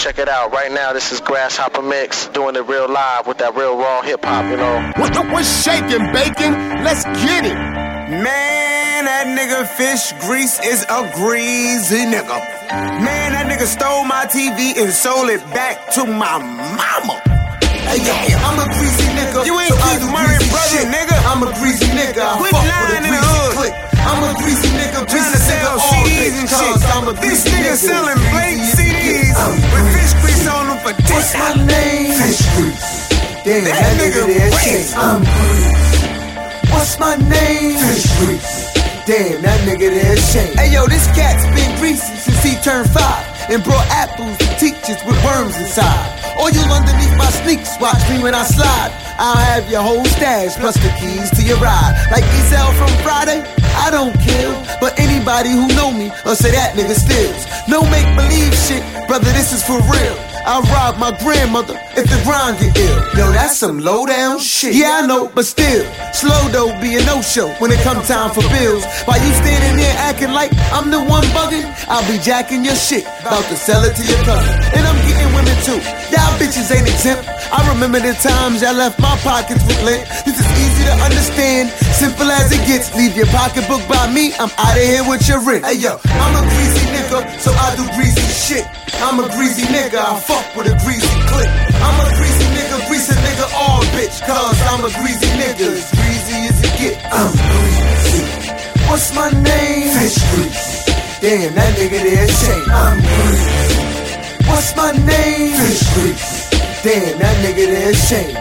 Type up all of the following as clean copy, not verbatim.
Check it out. Right now, this is Grasshopper Mix, doing it real live with that real raw hip-hop, you know. What's shaking, bacon? Let's get it. Man, that nigga Fish Grease is a greasy nigga. Man, that nigga stole my TV and sold it back to my mama. Hey, yeah, I'm a greasy nigga. You ain't Keith Murray, brother, nigga. I'm a greasy nigga. Quit lying in the hood. I'm a greasy nigga, trying to sell CDs and shit. This nigga selling blank CDs with fish grease on them for $10. What's my name? Fish Grease. Damn, that nigga grease. I'm grease. What's my name? Fish Grease. Damn, that nigga there shame. Hey yo, this cat's been greasy since he turned 5 and brought apples to teachers with worms inside. Oil underneath my sneaks, watch me when I slide. I'll have your whole stash plus the keys to your ride. Like Ezel from Friday, I don't kill, but anybody who know me or say that nigga steals. No make believe shit, brother, this is for real. I'll rob my grandmother if the grind get ill. Yo, that's some low down shit. Yeah, I know, but still, slow dough be a no show when it come time for bills. While you standing there acting like I'm the one bugging, I'll be jacking your shit, about to sell it to your cousin. And I'm getting women too. Y'all bitches ain't exempt. I remember the times y'all left my pockets with lint. This is easy to understand, simple as it gets. Leave your pocketbook by me, I'm out of here with your rent. Hey yo, I'm a greasy nigga, so I do greasy shit. I'm a greasy nigga, I fuck with a greasy click. I'm a greasy nigga all bitch, cause I'm a greasy nigga, as greasy as it get. I'm greasy. What's my name? Fish Grease. Damn, that nigga there shame. I'm greasy. What's my name? Fish Grease. Damn, that nigga there shame.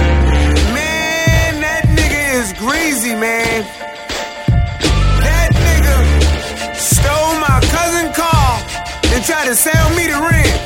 Man, that nigga is greasy, man. That nigga stole my cousin's car and tried to sell me the rims.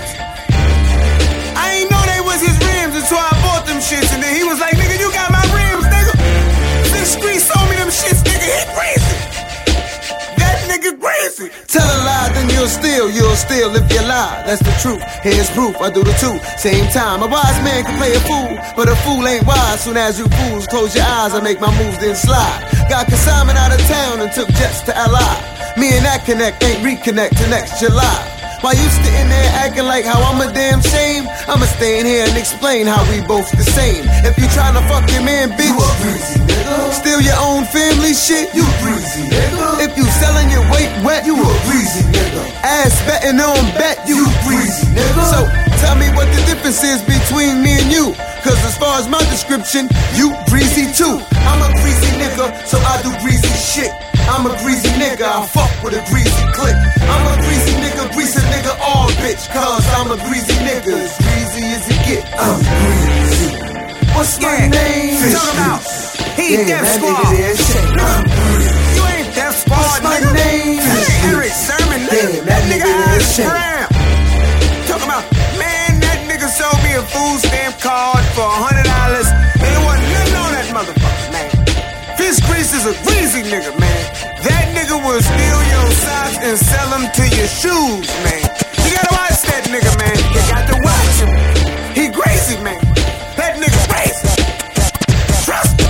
I ain't know they was his rims until I bought them shits, and then he was like, nigga, you got my rims, nigga. Fish Grease sold me them shits, nigga, he crazy. That nigga crazy. Tell a lie, then you'll steal if you lie. That's the truth, here's proof, I do the two, same time. A wise man can play a fool, but a fool ain't wise. Soon as you fools close your eyes, I make my moves, then slide. Got consignment out of town and took jets to LI. Me and that connect ain't reconnect till next July. While you sitting there acting like how I'm a damn shame, I'ma stay in here and explain how we both the same. If you tryna fuck your man, bitch, you a greasy nigga. Steal your own family shit, you greasy nigga. If you selling your weight wet, you a greasy nigga. Ass betting on bet, you greasy nigga. So tell me what the difference is between me and you, cause as far as my description, you greasy too. I'm a greasy nigga, so I do greasy shit. I'm a greasy nigga, I fuck with a greasy click. I'm a greasy nigga all bitch, cause I'm a greasy nigga, as greasy as it get. I'm greasy. What's my name? Talk about he Death Squad. You ain't Death Squad. What's my name? Eric Sermon, nigga. That nigga Ice Brown. Talk about, man, that nigga sold me a food stamp card for $100. There wasn't nothing on that motherfucker, man. Fish Grease is a greasy nigga, man. That nigga will steal your socks and sell them to your shoes, man. You gotta watch that nigga, man. You got to watch him. He crazy, man. That nigga crazy. Trust me.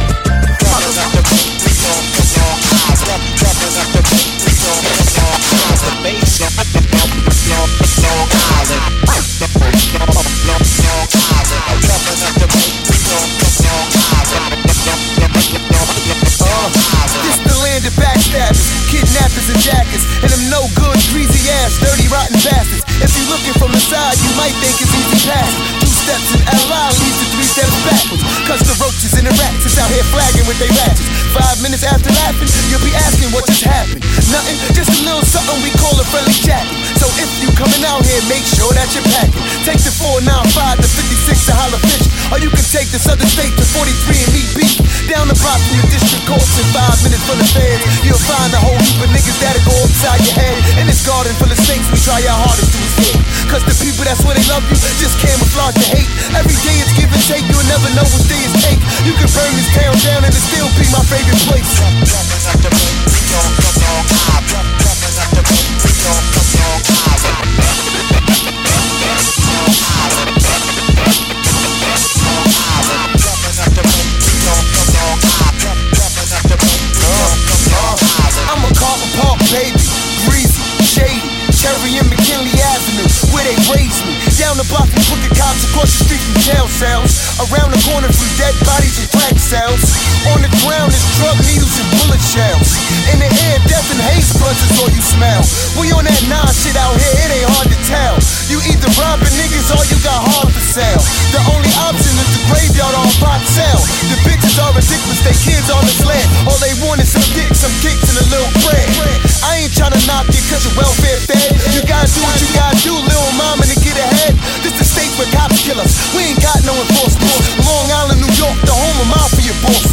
This the land of backstabbers, kidnappers and jackets, and them no good, greasy ass, dirty, rotten bastards. If you looking from the side, you might think it's easy passing. 2 steps in LI leads to 3 steps backwards. Cause the roaches and the rats is out here flagging with they ratchets. 5 minutes after laughing, you'll be asking what just happened. Nothing, just a little something we call a friendly chatting. So if you coming out here, make sure that you're packing. Take the 495 to 56 to Holla Fish, or you can take the Southern State to 43 and meet beef. Down the block from your district courts in 5 minutes from the feds. You'll find a whole heap of niggas that'll go upside your head. In this garden full of snakes, we try our hardest to escape. Cause the people that's where they love you just camouflage the hate. Every day it's give and take, you'll never know which day is cake. You can burn this town down and it still be my favorite place. I'm a Carlton Park baby, greasy, shady, Cherry and McKinley Avenue, where they raised me. Down the block from crooked cops, across the street from jail cells, around the corner from dead bodies and crack cells. On the ground is drug needles and bullet shells. In the air, death and hate blunts is all you smell. We on that nah shit out here, it ain't hard to tell. You either robbing niggas or you got hard to sell. The only option is the graveyard on box sale. The bitches are ridiculous, they kids on the sled. All they want is some dick, some kicks, and a little bread. I ain't tryna knock you cause your welfare fed. You gotta do what you gotta do, little mama, to get ahead. This the state where cops kill us, we ain't got no enforcement. Long Island, New York, the home of mafia bosses.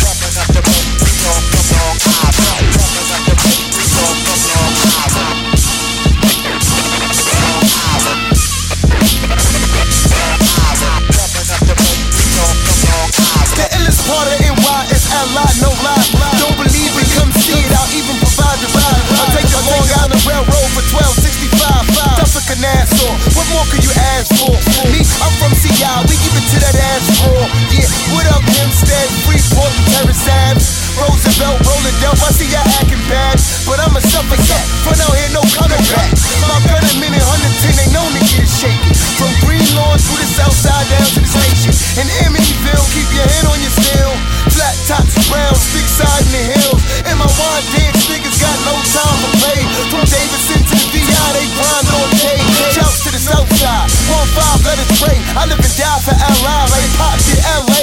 The illest part of NY is L.I., no lie. Don't believe it, come see it, I'll even provide the ride. I'll take the Long Island Railroad for $12.65. Suffolk and Nassau, what more could you ask for? Me, I'm from CI, we give it to that ass raw. Yeah, what up, Hempstead, Freeport, and Terrace Ave, Roosevelt, Rolling Delph, I see y'all acting bad, but I'm a Suffolk cat, front out here, no coming back. My brother, minute 110, they known to get it shaking. From Green Lawn through the south side down to the station. In Amityville, keep your hand on your steel. Flat tops, brown, stick side in the hills. And my wine dance niggas got no time for play. From Davidson to the VI, they grind all day. Shouts to the south side, 1-5, let us pray. I live and die for L.I. like Pop did L.A.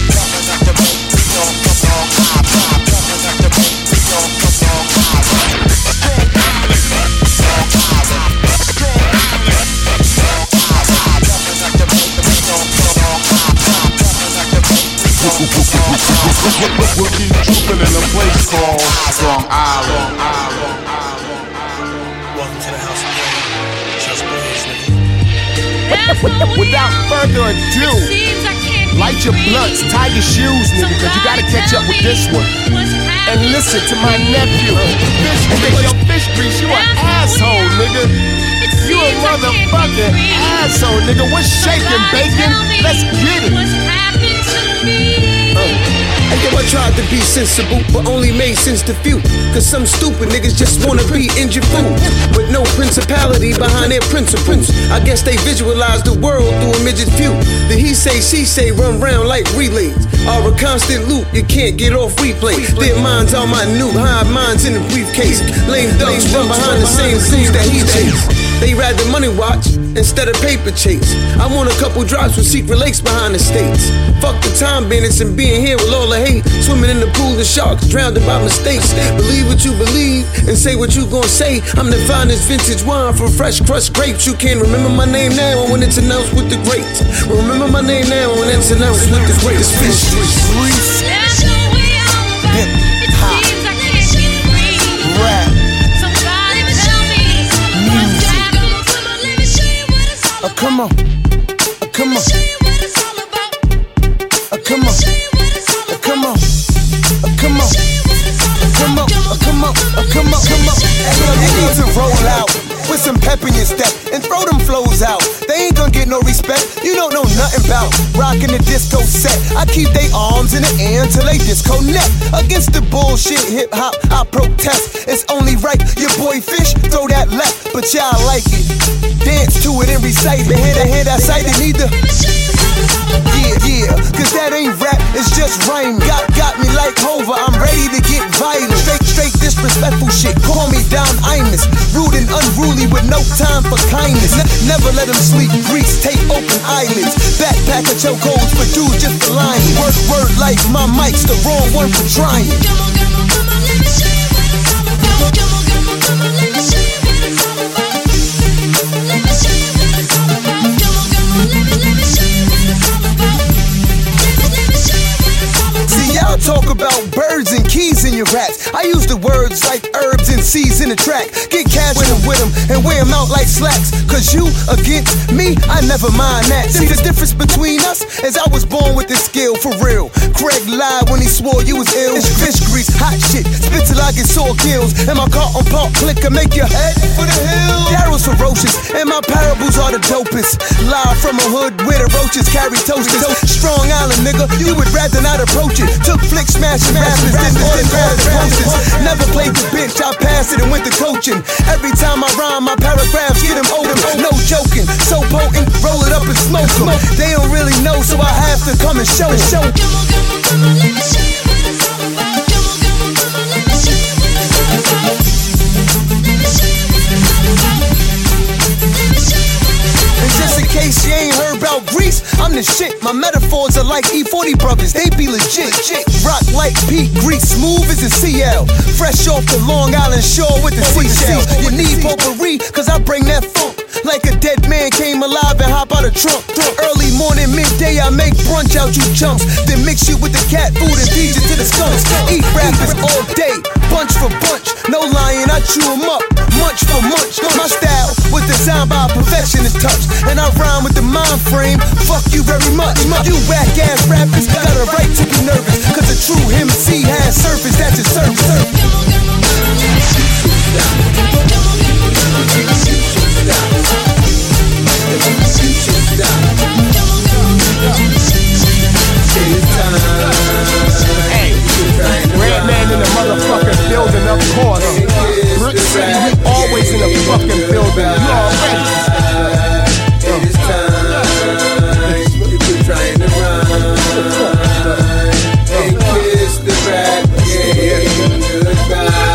We'll keep trooping in a place called Strong Island. Welcome to the house of game. Just boys, nigga. Without further ado, light your blunts, tie your shoes, nigga, cause you gotta catch up with this one. And listen to my nephew, Fish Grease, yo, Fish Grease, you an asshole, nigga. You a motherfucking asshole, nigga. What's shaking, bacon? Let's get it. I tried to be sensible, but only made sense to few. Cause some stupid niggas just wanna be injured fool. With no principality behind their principles. I guess they visualize the world through a midget view. The he say, she say run round like relays. Are a constant loop, you can't get off replay. Their minds are my new high minds in the briefcase. Lame ducks run behind the same crews that he chase. They rather money watch instead of paper chase. I want a couple drops with secret lakes behind the states. Fuck the time bandits and being here with all the hate. Swimming in the pool of sharks, drowned by mistakes. Believe what you believe and say what you gon' say. I'm the finest vintage wine from fresh crushed grapes. You can't remember my name now when it's announced with the greats. Remember my name now when it's announced with the greats. Fish Grease. Hip hop. Rap. Come on, come on, come on, come on, come on, come on, come on, come on, come on. You need to roll out with some pep in your step and throw them flows out. They ain't gonna get no respect. You don't know nothing about rocking the disco set. I keep they arms in the air until they disconnect. Against the bullshit hip hop, I protest. It's only right your boy Fish throw that left, but y'all like it. Dance to it and recite it. Hear that cited either. Yeah, cause that ain't rap, it's just rhyme. Got me like Hova, I'm ready to get violent. Straight disrespectful shit, call me Don Imus. Rude and unruly with no time for kindness. Never let them sleep, Grease, take open eyelids. Backpack of chokeholds for dudes just for lying. Word like my mic's the wrong one for trying. Come on, let me show you what it's all about. Come on, let me show you what it's all about. Let me show you what it's all about. Come on, let me show you what it's all about. Let me show you what it's all about. See, y'all talk about birds and keys in your raps. I use the words like herbs and seeds in the track. Get casual with them and wear them out like slacks. Cause you against me, I never mind that. See, the difference between us is I was born with this skill, for real. Craig lied when he swore you was ill. It's Fish Grease, hot shit, spit till I get sore kills. And my carton pop clicker make your head for the hill. Daryl's ferocious, and my parables are the dopest. Live from a hood where the roaches carry toasters. Strong Island, nigga, you would rather not approach it. Took flick smashing rappers, didn't autograph the posters. Never played the bench, I passed it and went to coaching. Every time I rhyme, my paragraphs get them open. No joking, so potent, roll smoke 'em. They don't really know, so I have to come and show 'em. Come on, come on, let me show you what it's all about. Come on, come on, let me show you what it's all about. Let me show you what it's all about. Let me show you what it's all about. And just in case you ain't heard about Grease, I'm the shit. My metaphors are like E40 brothers, they be legit. Rock like Pete, Grease, smooth as a CL. Fresh off the Long Island shore with the seashell. You need potpourri, cause I bring that funk. Like a dead man came alive and hop out of trunk. Early morning, midday, I make brunch out you chumps. Then mix you with the cat food and feed you to the skunks. Eat rappers all day, bunch for bunch. No lying, I chew 'em up, munch for munch. My style was designed by a perfectionist touch. And I rhyme with the mind frame, fuck you very much. You whack ass rappers got a right to be nervous, cause a true MC has surface, that's his service. Come on, come on, let me show you what it's all about. Come on, come on, let me show you what it's all about. Let me show you what it's all about. Come on, come on, let me show you what it's all about. Hey, Redman in the motherfucking building, of course. Brick City, we always in the fucking building. You already. It is time. You quit trying to run and kiss the rap game goodbye.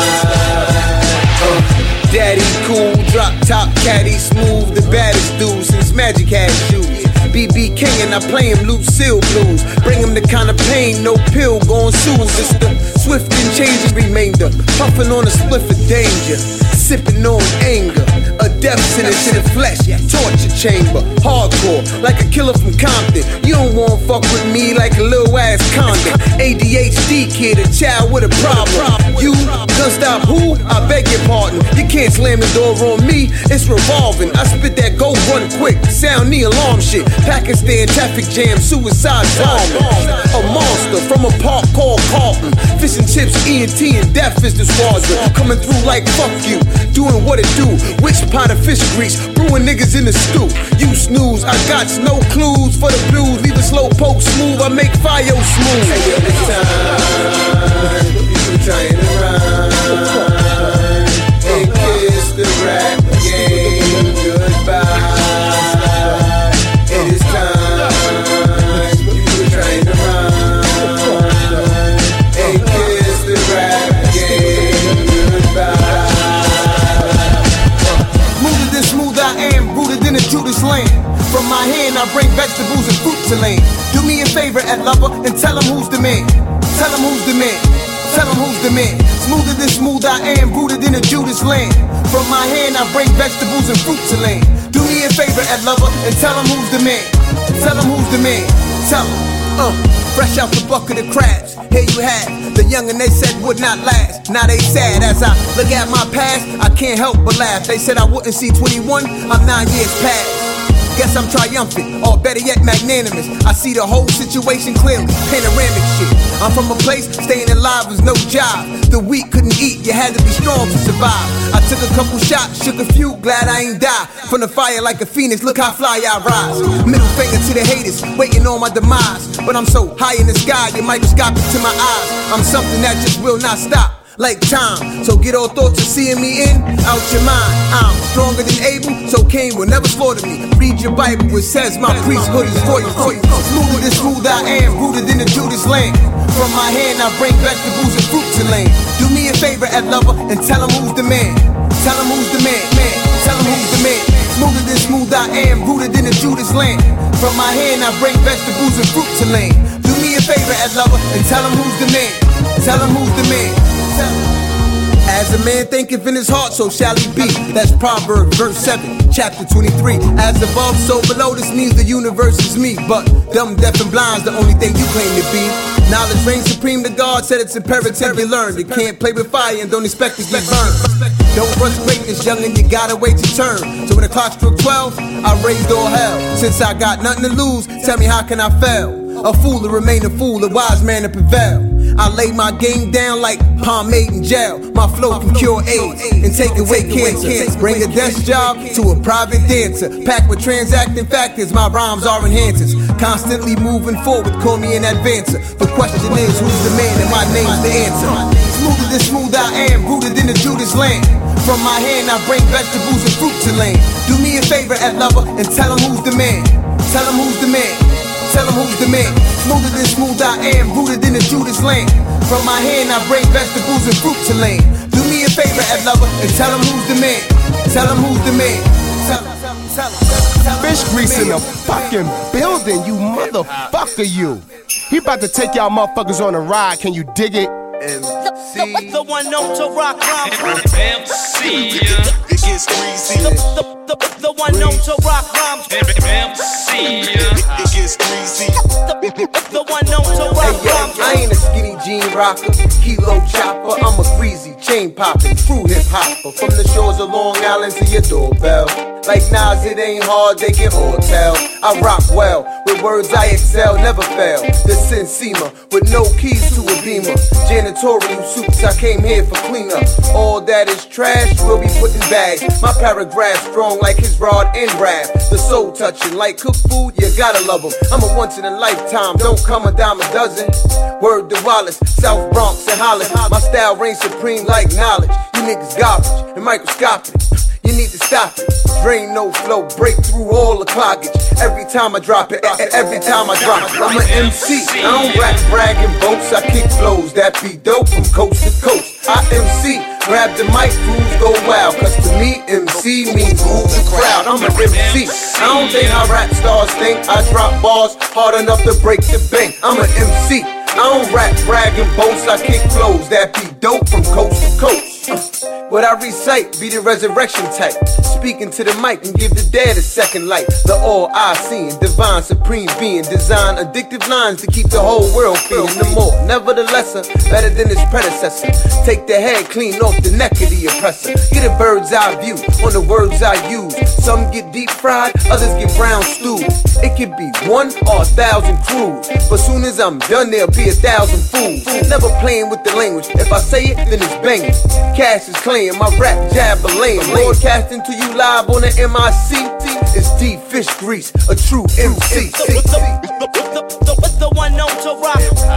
Daddy cool, drop top caddy, smooth, the baddest dude since Magic had shoes. BB King and I play him Lucille blues. Bring him the kind of pain, no pill going soothe. It's the swift and changing remainder. Puffing on a spliff of danger, sipping on anger. A death sentence in the flesh, torture chamber. Hardcore, like a killer from Compton. You don't wanna fuck with me like a little ass condom. ADHD kid, a child with a problem. You gonna stop who? I beg your pardon. You can't slam the door on me, it's revolving. I spit that go run quick, sound the alarm shit. Pakistan traffic jam, suicide bomber. A monster from a park called Carlton. Fish and chips, ENT and death is the squadron. Coming through like fuck you, doing what it do. Which pot of fish grease, brewing niggas in the stew. You snooze, I got no clues for the blues. Leave a slow poke smooth, I make fire smooth. Hey, every time you trying to run and kiss the rap game goodbye. It is time you trying to run and kiss the rap game goodbye. Smoother than smooth I am, rooted in the Judas land. From my hand I bring vegetables and fruit to land. Do me a favor at Lover and tell him who's the man. Tell him who's the man. Tell him who's the man. Smoother than smooth I am, rooted in the Judas land. From my hand I bring vegetables and fruit to land. Do me a favor at Lover and tell him who's the man. Tell him who's the man. Tell him. Fresh out the bucket of crabs. Here you have the youngin' they said would not last. Now they sad. As I look at my past, I can't help but laugh. They said I wouldn't see 21. I'm 9 years past. Guess I'm triumphant, or better yet magnanimous. I see the whole situation clearly, panoramic shit. I'm from a place, staying alive was no job. The weak couldn't eat, you had to be strong to survive. I took a couple shots, shook a few, glad I ain't die. From the fire like a phoenix, look how fly I rise. Middle finger to the haters, waiting on my demise. But I'm so high in the sky, you're microscopic to my eyes. I'm something that just will not stop. Like time, so get all thoughts of seeing me in, out your mind. I'm stronger than Abel, so Cain will never slaughter me. Read your Bible, it says my priesthood is for you. Smoother than smooth I am, rooted in the Judas land. From my hand I bring vegetables and fruit to land. Do me a favor at Lover and tell him who's the man. Tell him who's the man, man. Tell him who's the man. Smoother than smooth I am, rooted in the Judas land. From my hand I bring vegetables and fruit to land. Do me a favor at Lover and tell him who's the man. Tell him who's the man. As a man thinketh in his heart, so shall he be. That's Proverbs verse 7, chapter 23. As above, so below, this means the universe is me. But dumb, deaf, and blind's the only thing you claim to be. Knowledge reigns supreme, the God said it's imperative you learn. You can't play with fire and don't expect to get burned. Don't rush greatness, youngin', you gotta wait your turn. So when the clock struck 12, I raised all hell. Since I got nothing to lose, tell me how can I fail? A fool to remain a fool, a wise man to prevail. I lay my game down like pomade in jail. My flow can cure AIDS and take away cancer. Bring a desk job to a private dancer. Packed with transacting factors, my rhymes are enhancers. Constantly moving forward, call me an advancer. The question is, who's the man and my name's the answer. Smoother than smooth I am, rooted in the Judas land. From my hand I bring vegetables and fruit to land. Do me a favor at Lover and tell him who's the man. Tell them who's the man. Tell them who's the man. Smoother than smooth I am, rooted in the Judas land. From my hand I bring vegetables and fruit to land. Do me a favor, Ed Lover, and tell them who's the man. Tell them who's the man. Fish grease in the fucking building, you motherfucker, you. He about to take y'all motherfuckers on a ride, can you dig it? The one known to rock rhymes. MC, it gets greasy. The one known to rock rhymes. MC, it gets greasy. The one known to rock rhymes. I ain't a skinny jean rocker, kilo chopper. I'm a greasy, chain popping, true hip hopper. From the shores of Long Island to your doorbell. Like Nas, it ain't hard, they can all tell. I rock well, with words I excel, never fail. The Sensima, with no keys to a beamer. Janitorial suits, I came here for cleanup. All that is trash, we'll be put in bags. My paragraph strong like his rod and rap. The soul touching, like cooked food, you gotta love them. I'm a once in a lifetime, don't come a dime a dozen. Word to Wallace, South Bronx and Holland. My style reigns supreme like knowledge. You niggas garbage and microscopic. You need to stop it. Drain no flow, break through all the cloggage. Every time I drop it, every time I drop it. I'm an MC. I don't rap, brag, and boast. I kick flows that be dope from coast to coast. I MC. Grab the mic, crews go wild. Cause to me, MC means move the crowd. I'm an MC. I don't think how rap stars think. I drop bars hard enough to break the bank. I'm an MC. I don't rap, brag, and boast. I kick flows that be dope from coast to coast. What I recite be the resurrection type. Speaking to the mic and give the dead a second light. The all-I-seeing, divine, supreme being. Design addictive lines to keep the whole world feeling. The more, nevertheless, better than its predecessor. Take the head clean off the neck of the oppressor. Get a bird's eye view on the words I use. Some get deep fried, others get brown stewed. It could be 1 or 1,000 crews. But soon as I'm done, there'll be 1,000 fools. Never playing with the language. If I say it, then it's banging. Cash is clean, my rap jab a lane. Broadcasting to you live on the MIC. It's D Fish Grease, a true MC. The one known to rock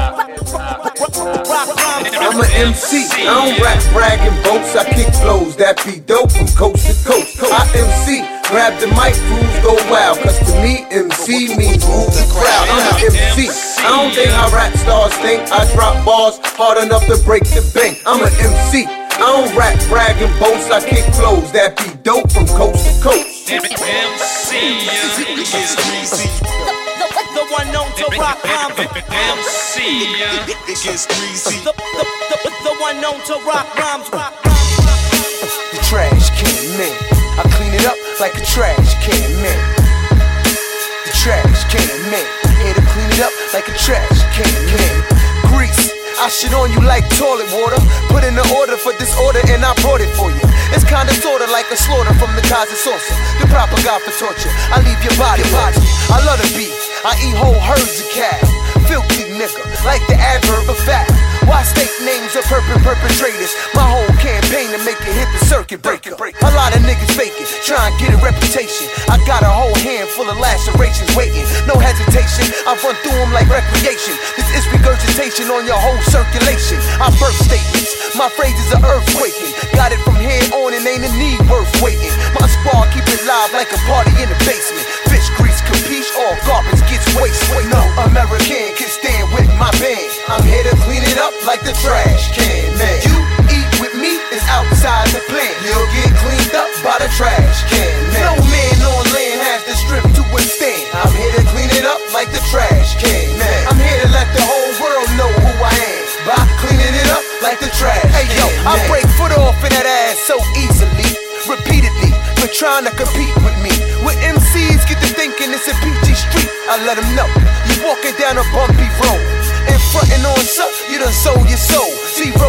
rhymes. I'm an MC. I don't rap, brag, and boast. I kick flows that be dope from coast to coast. I MC. Grab the mic, crews go wild. Cause to me, MC means move the crowd. I'm an MC. I don't think how rap stars think. I drop bars hard enough to break the bank. I'm an MC. I don't rap, brag, and boast. I kick flows that be dope from coast to coast. MC, it gets greasy. The one known to rock rhymes. MC, it gets greasy. The one known to rock rhymes. The trash can man. I clean it up like a trash can man. The trash can man. Here to clean it up like a trash can man. Grease. I shit on you like toilet water. Put in the order for disorder and I brought it for you. It's kinda sorta like a slaughter from the Gaza saucer. The proper god for torture. I leave your body. I love the beat. I eat whole herds of cow. Filthy nigga, like the adverb of fact. Why state names of perpetrators? My whole campaign to make it hit the circuit breaker. A lot of niggas faking, trying to get a reputation. I got a whole handful of lacerations waiting. No hesitation, I run through them like recreation. This is regurgitation on your whole circulation. I birth statements, my phrases are earthquaking. Got it from here on and ain't a need worth waiting. My squad keep it live like a party in the basement. Fish grease, capiche, all garbage gets wasted. No American can stand with my band. I'm here to clean it up like the trash can man. You eat with me is outside the plan. You'll get cleaned up by the trash can man. No man on land has the strength to withstand. I'm here to clean it up like the trash can man. I'm here to let the whole world know who I am by cleaning it up like the trash can. Hey yo, I break foot off in that ass so easily, repeatedly, for trying to compete with me. When MCs get to thinking it's a PG street, I let them know you walking down a bumpy road. And frontin' on suck, you done sold your soul. Zero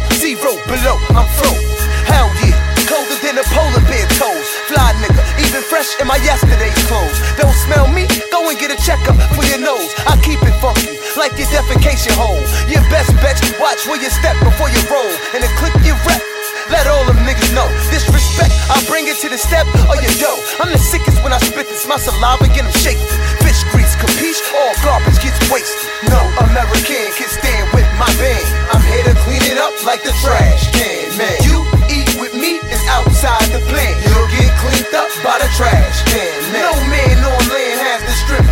below, I'm through. Hell yeah, colder than a polar bear toes. Fly nigga, even fresh in my yesterday's clothes. Don't smell me? Go and get a checkup for your nose. I keep it funky, like your defecation hole. Your best bet, watch where you step before you roll. And then click your rep. Let all them niggas know. Disrespect, I bring it to the step of your dough. I'm the sickest when I spit this, my saliva get them shaking. Fish grease, capiche, all garbage gets wasted. No American can stand with my band. I'm here to clean it up like the trash can man. You eat with me is outside the plan. You'll get cleaned up by the trash can man. No man on land has the strength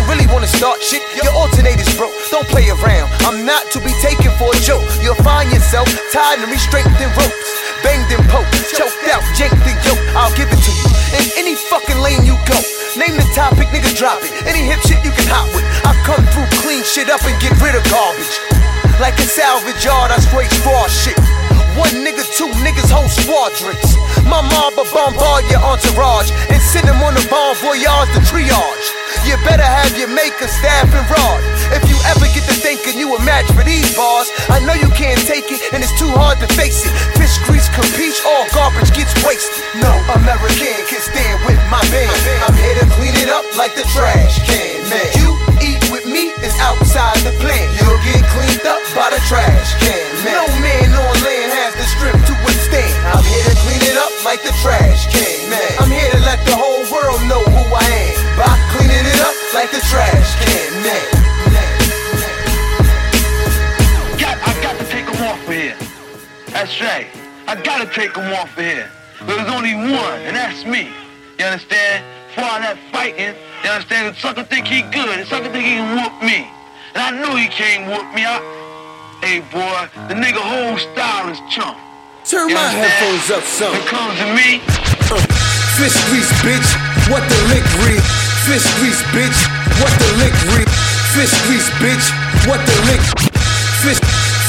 really wanna start shit, your alternator's broke. Don't play around, I'm not to be taken for a joke. You'll find yourself tied and restrained in ropes, banged and poked, choked out, yanked the yoke. I'll give it to you in any fucking lane you go. Name the topic, nigga, drop it. Any hip shit you can hop with. I come through, clean shit up and get rid of garbage. Like a salvage yard, I straight straw shit. One nigga, two niggas, whole squadrons. My mob will bombard your entourage and send them on the bon voyage to triage. You better have your maker, staff, and rod. If you ever get to thinking you a match for these bars, I know you can't take it and it's too hard to face it. Fish grease competes, all garbage gets wasted. No American can stand with my band. I'm here to clean it up like the trash can, man. You eat with me is outside the plan. You'll get cleaned up by the trash can, man. No man on land has the strength to withstand. I'm here to clean it up like the trash can, man. I'm here to let the whole world know who I am by cleaning it up like the trash can, man. I got to take them off of here. That's right. I gotta take them off of here. There's only one, and that's me. You understand? For all that fighting, you understand? The sucker think he good. The sucker think he can whoop me. And I know he can't whoop me. Hey, boy, the nigga whole style is chump. Turn my headphones up some. When it comes to me, fish grease, bitch. What the lick read? Fish grease, bitch. What the lick read? Fish grease, bitch. What the lick? Fish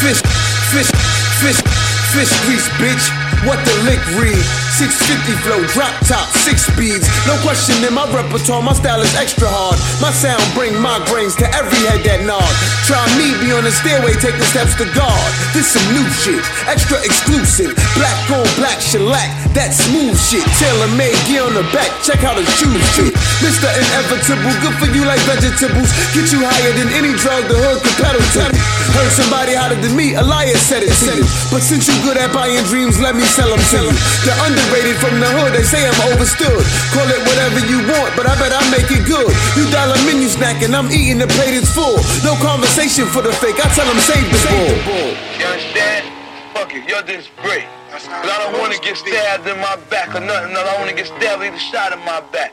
grease, bitch. What the lick read? 650 flow, drop top, 6 speeds. No question in my repertoire, my style is extra hard. My sound bring migraines to every head that nod. Try me, be on the stairway, taking steps to God. This some new shit, extra exclusive. Black on black shellac, that smooth shit. Tailor-made gear on the back, check how the shoes fit. Mr. Inevitable, good for you like vegetables. Get you higher than any drug the hood can pedal to. Heard somebody hotter than me, a liar said it to you. But since you good at buying dreams, let me sell them to you. The underrated from the hood, they say I'm overstood. Call it whatever you want, but I bet I make it good. You dollar menu snacking, I'm eating, the plate is full. No conversation for the fake, I tell them save the ball. you understand? Fuck it, you're just great. Cause I don't want to get stabbed in my back or nothing. I don't want to get stabbed or even shot in my back.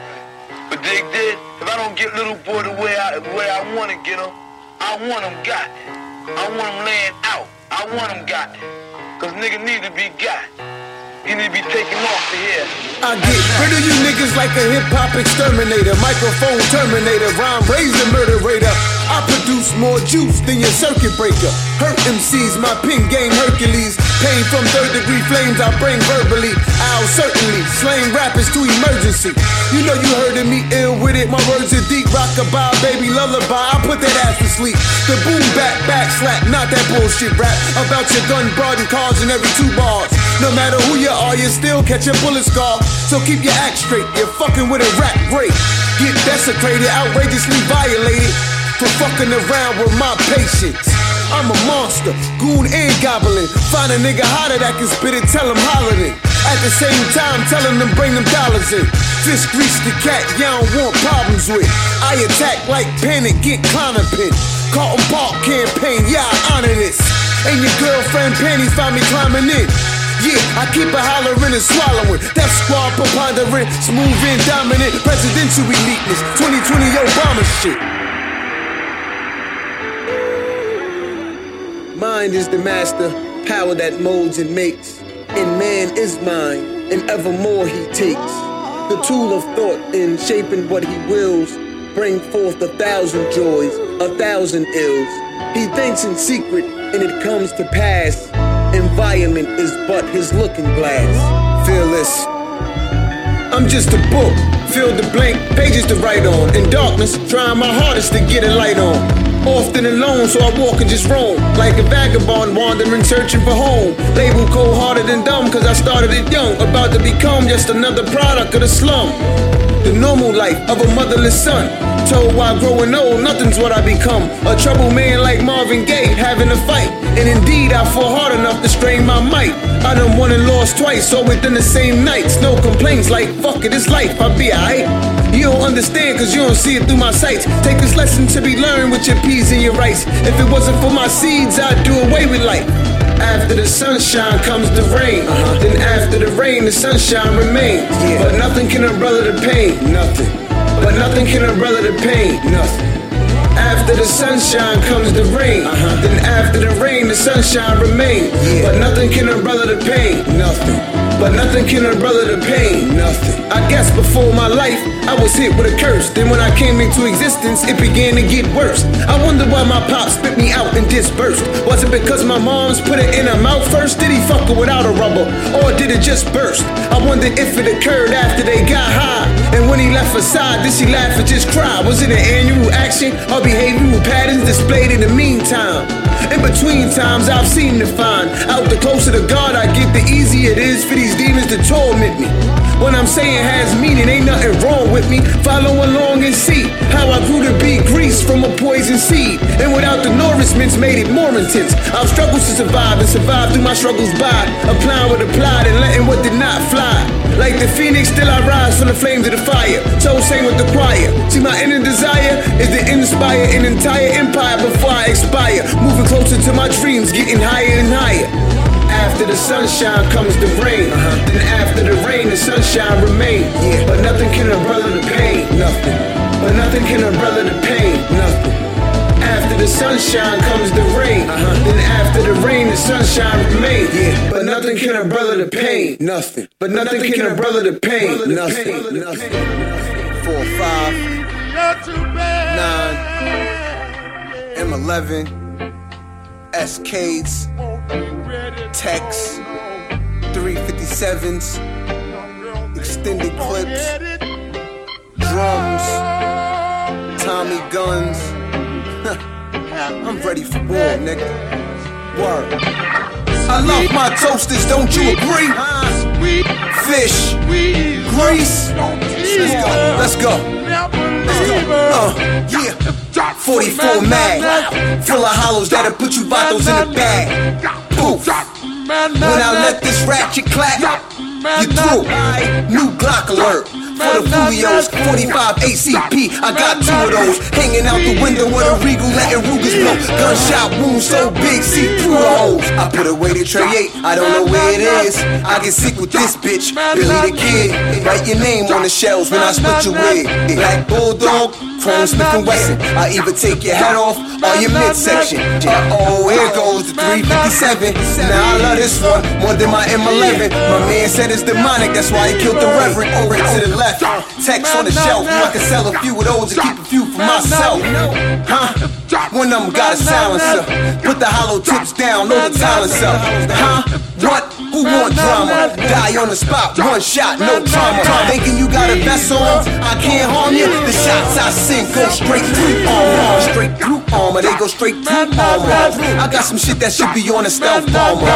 But dig this, if I don't get little boy the way I want to get him, I want him got. I want him laying out. I want him got. Cause nigga need to be got. He need to be taken off of here. I get rid of you niggas like a hip-hop exterminator. Microphone terminator, rhyme raise the murderator. I produce more juice than your circuit breaker. Hurt MCs, my pen game Hercules. Pain from third-degree flames I bring verbally. I'll certainly slang rappers to emergency. You know you heard of me ill with it. My words are deep, rockabye, baby lullaby. I put that ass to sleep. The boom back slap, not that bullshit rap about your gun, broad and cars in every 2 bars. No matter who you are, you still catch a bullet scar. So keep your act straight, you're fucking with a rap break. Get desecrated, outrageously violated for fucking around with my patience. I'm a monster, goon and goblin. Find a nigga hotter that can spit it, tell him hollering. At the same time, telling them bring them dollars in. Fish grease the cat, y'all don't want problems with. I attack like panic, get Clonopin. Carlton Park campaign, yeah, I honor this. And your girlfriend panties find me climbing in. Yeah, I keep it hollering and swallowing. Death squad preponderant, smooth and dominant. Presidential eliteness, 2020 Obama shit. Mind is the master, power that molds and makes. And man is mine, and evermore he takes. The tool of thought in shaping what he wills. Bring forth 1,000 joys, 1,000 ills. He thinks in secret, and it comes to pass. Environment is but his looking glass. Fearless. I'm just a book, fill the blank pages to write on. In darkness, trying my hardest to get a light on. Often alone, so I walk and just roam. Like a vagabond wandering, searching for home. Labeled cold-hearted and dumb, cause I started it young. About to become just another product of the slum. The normal life of a motherless son. Told while growing old, nothing's what I become. A troubled man like Marvin Gaye, having a fight. And indeed, I fought hard enough to strain my might. I done won and lost twice, all within the same nights. No complaints, like fuck it, it's life, I'll be alright. You don't understand cause you don't see it through my sights. Take this lesson to be learned with your peas and your rice. If it wasn't for my seeds, I'd do away with life. After the sunshine comes the rain. Then after the rain, the sunshine remains. But nothing can umbrella the pain. Nothing. but nothing can umbrella the pain. Nothing. After the sunshine comes the rain. Then after the rain, the sunshine remains. But nothing can umbrella the pain. Nothing. But nothing can umbrella the pain. Nothing. I guess before my life, I was hit with a curse. Then when I came into existence, it began to get worse. I wonder why my pop spit me out and dispersed. Was it because my mom's put it in her mouth first? Did he fuck her without a rubber? Or did it just burst? I wondered if it occurred after they got high. And when he left her side, did she laugh or just cry? Was it an annual action or behavioral patterns displayed in the meantime? In between times, I've seen to find out the closer to God I get, the easier it is for these demons to torment me. What I'm saying has meaning, ain't nothing wrong with me. Follow along and see how I grew to be grease from a poison seed. And without the nourishments, made it more intense. I've struggled to survive and survived through my struggles by applying what applied and letting what did not fly. Like the phoenix, still I rise from the flames of the fire. So same with the choir. See, my inner desire is to inspire an entire empire before I expire. Moving closer to my dreams, getting higher and higher. After the sunshine comes the rain. Then after the rain, the sunshine remains. But nothing can umbrella the pain. Nothing. But nothing can umbrella the pain. Nothing. After the sunshine comes the rain. Then after the rain, the sunshine remains. But nothing can umbrella the pain. Nothing. But nothing can umbrella the pain. Nothing. 4, 5, 9, M11. SKs, Tex, 357s, extended clips, drums, Tommy guns. I'm ready for war, nigga. Word. I love my toasters, don't you agree? Fish, grease. Let's go. Yeah. 44 mag, full of hollows that'll put you vatos in the bag. Poof. When I let this ratchet clap, you through. New Glock alert. For the Fulios, 45 ACP, I got 2 of those. Hanging out the window with a Regal, letting Rugers blow. Gunshot wound so big, see through the holes. I put away the Tray 8, I don't know where it is. I get sick with this bitch, Billy the Kid. Write your name on the shells when I split your wig. Black Bulldog, Chrome Smith & Wesson. I either take your head off or your midsection. Uh-oh, here goes the 357. Now I love this one more than my M11. My man said it's demonic, that's why he killed the Reverend. Over to the left. Text on the shelf, I can sell a few of those and keep a few for myself. Huh? One of them got a silencer. Put the hollow tips down, know the silencer. Huh? What? Who want drama? Die on the spot, one shot, no trauma. Thinking you got a vest on, I can't harm you. The shots I send go straight through armor. Straight through armor, they go straight through armor. I got some shit that should be on a stealth bomber.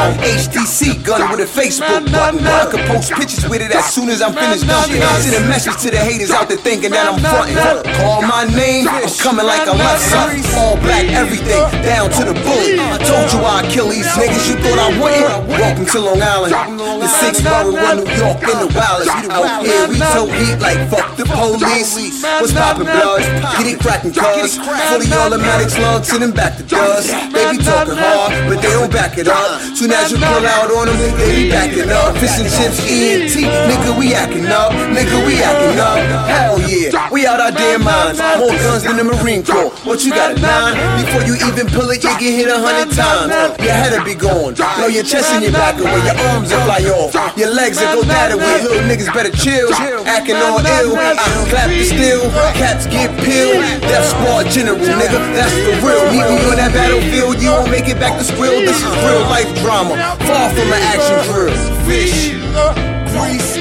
HTC gun with a Facebook button. I could post pictures with it as soon as I'm finished dumping. Send a message to the haters out there thinking that I'm frontin'. Call my name, I'm coming like I left something. All black, everything, down to the bullet. I told you I'd kill these niggas, you thought I wouldn't? Welcome to Long Island, the 6th borough of New York in the wildest. Out here we tote heat like fuck the police. What's poppin', blood? Get it crackin', cuz fully automatic slugs sending back the dust. They be talking hard, but they don't back it up. Soon as you pull out on them, they be backing up. Fish and chips, ENT, nigga we acting up. Nigga we acting up. Hell yeah, we out our damn minds. More guns than the Marine Corps. What you got, a 9? Before you even pull it, you get hit 100 times. Your head'll be gone. Know your chest and your back away. Your arms will fly off. Your legs will go that away. Little niggas better chill. Acting all ill. I clap the steel. Cats get peeled. Death Squad General, nigga. That's the real. Meet me on that battlefield. You won't make it back to squill. This is real life drama. Far from an action drill. Fish. Grease.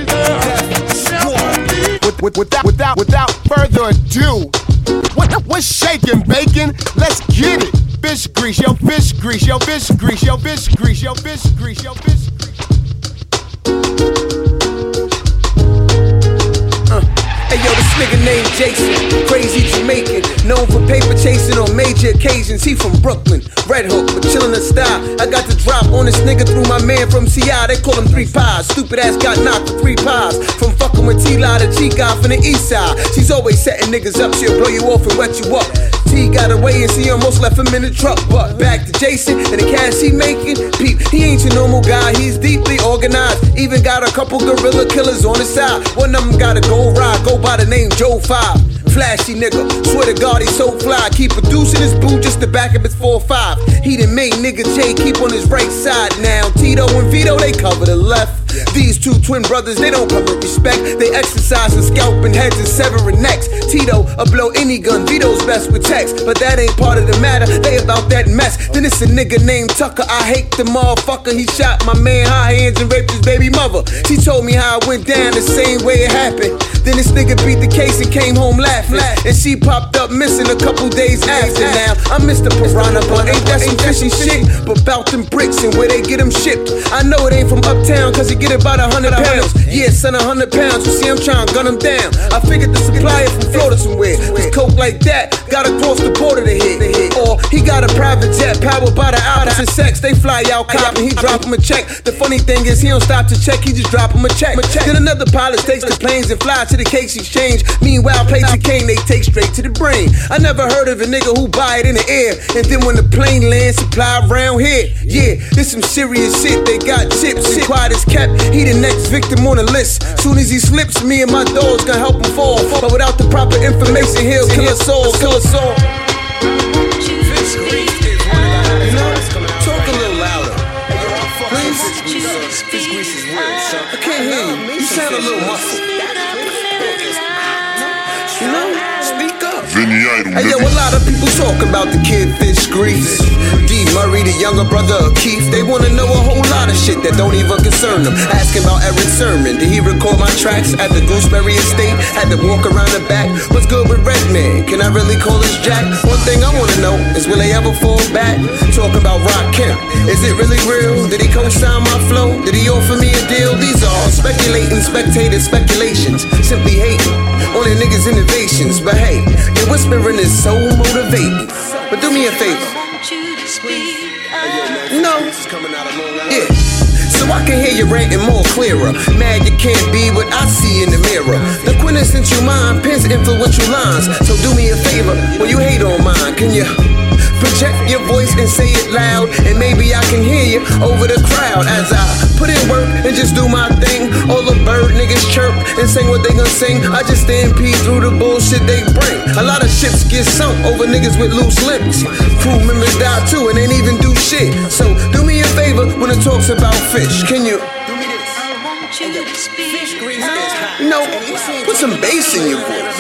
Without further ado, what's shaking, bacon? Let's get it. Fish grease, yo, fish grease, yo, fish grease, yo, fish grease, yo, fish grease, yo, fish grease. Hey yo, this nigga named Jason, crazy Jamaican, known for paper chasing on major occasions. He from Brooklyn, Red Hook, but chillin' the style. I got the drop on this nigga through my man from CI. They call him 3 pies. Stupid ass got knocked for 3 pies. From fucking with T-Lie, the cheek guy from the east side. She's always setting niggas up, she'll blow you off and wet you up. T got away and she almost left him in the truck. But back to Jason and the cash he making. Peep, he ain't your normal guy, he's deeply organized. Even got a couple gorilla killers on his side. One of them got a gold ride, go by the name Joe 5. Flashy nigga, swear to God he's so fly. Keep producing his boo just to back up his 4-5. He done made nigga J keep on his right side now. Tito and Vito, they cover the left. These two twin brothers, they don't come with respect. They exercise and scalping heads and severing necks. Tito, a blow any gun, Vito's best with text. But that ain't part of the matter, they about that mess. Then it's a nigga named Tucker, I hate the motherfucker. He shot my man high hands and raped his baby mother. She told me how it went down the same way it happened. Then this nigga beat the case and came home laughing. And she popped up missing a couple days after. Now, I'm Mr. Piranha, but ain't that some fishy shit? But bout them bricks and where they get them shipped. I know it ain't from uptown, cause he get about 100 pounds. Yeah, son, 100 pounds. You see, I'm trying to gun him down. I figured the supplier from Florida somewhere. Cause coke like that, gotta cross the border to hit. Or he got a private jet powered by the opposite sex. They fly out cop and he drop him a check. The funny thing is, he don't stop to check, he just drop him a check. Then another pilot takes the planes and fly to the cakes exchange. Meanwhile, plates of cane, they take straight to the brain. I never heard of a nigga who buy it in the air. And then when the plane lands, supply around here. Yeah, this some serious shit. They got chips and quiet as kept. He the next victim on the list. Soon as he slips, me and my dogs gonna help him fall. But without the proper information, he'll kill us all. Kill us all. Talk a little louder. Please. I can't hear you. You sound a little muffled. You know? Speak up. Hey yo, a lot of people talk about the kid Fish Grease. D. Murray, the younger brother of Keith. They wanna know a whole lot of shit that don't even concern them. Asking about Eric Sermon. Did he record my tracks at the Gooseberry Estate? Had to walk around the back. What's good with Redman? Can I really call this Jack? One thing I wanna know is will they ever fall back? Talk about Rock Kemp. Is it really real? Did he co-sign my flow? Did he offer me a deal? These are all speculating, spectator speculations. Simply hating on the niggas' innovations. But hey, your whispering is so motivating. But do me a favor. No. Yeah. So I can hear you ranting more clearer. Mad you can't be what I see in the mirror. The quintessential mind pins influential lines. So do me a favor when you hate on mine. Can you project your voice and say it loud? And maybe I can hear you over the crowd as I put in work and just do my thing. All the bird niggas chirp and sing what they gon' sing. I just stampede through the bullshit they bring. A lot of ships get sunk over niggas with loose lips. Crew members die too and ain't even do shit. So do me a favor when it talks about fish. Can you do me this? I want you to speak. No, put some bass in your voice.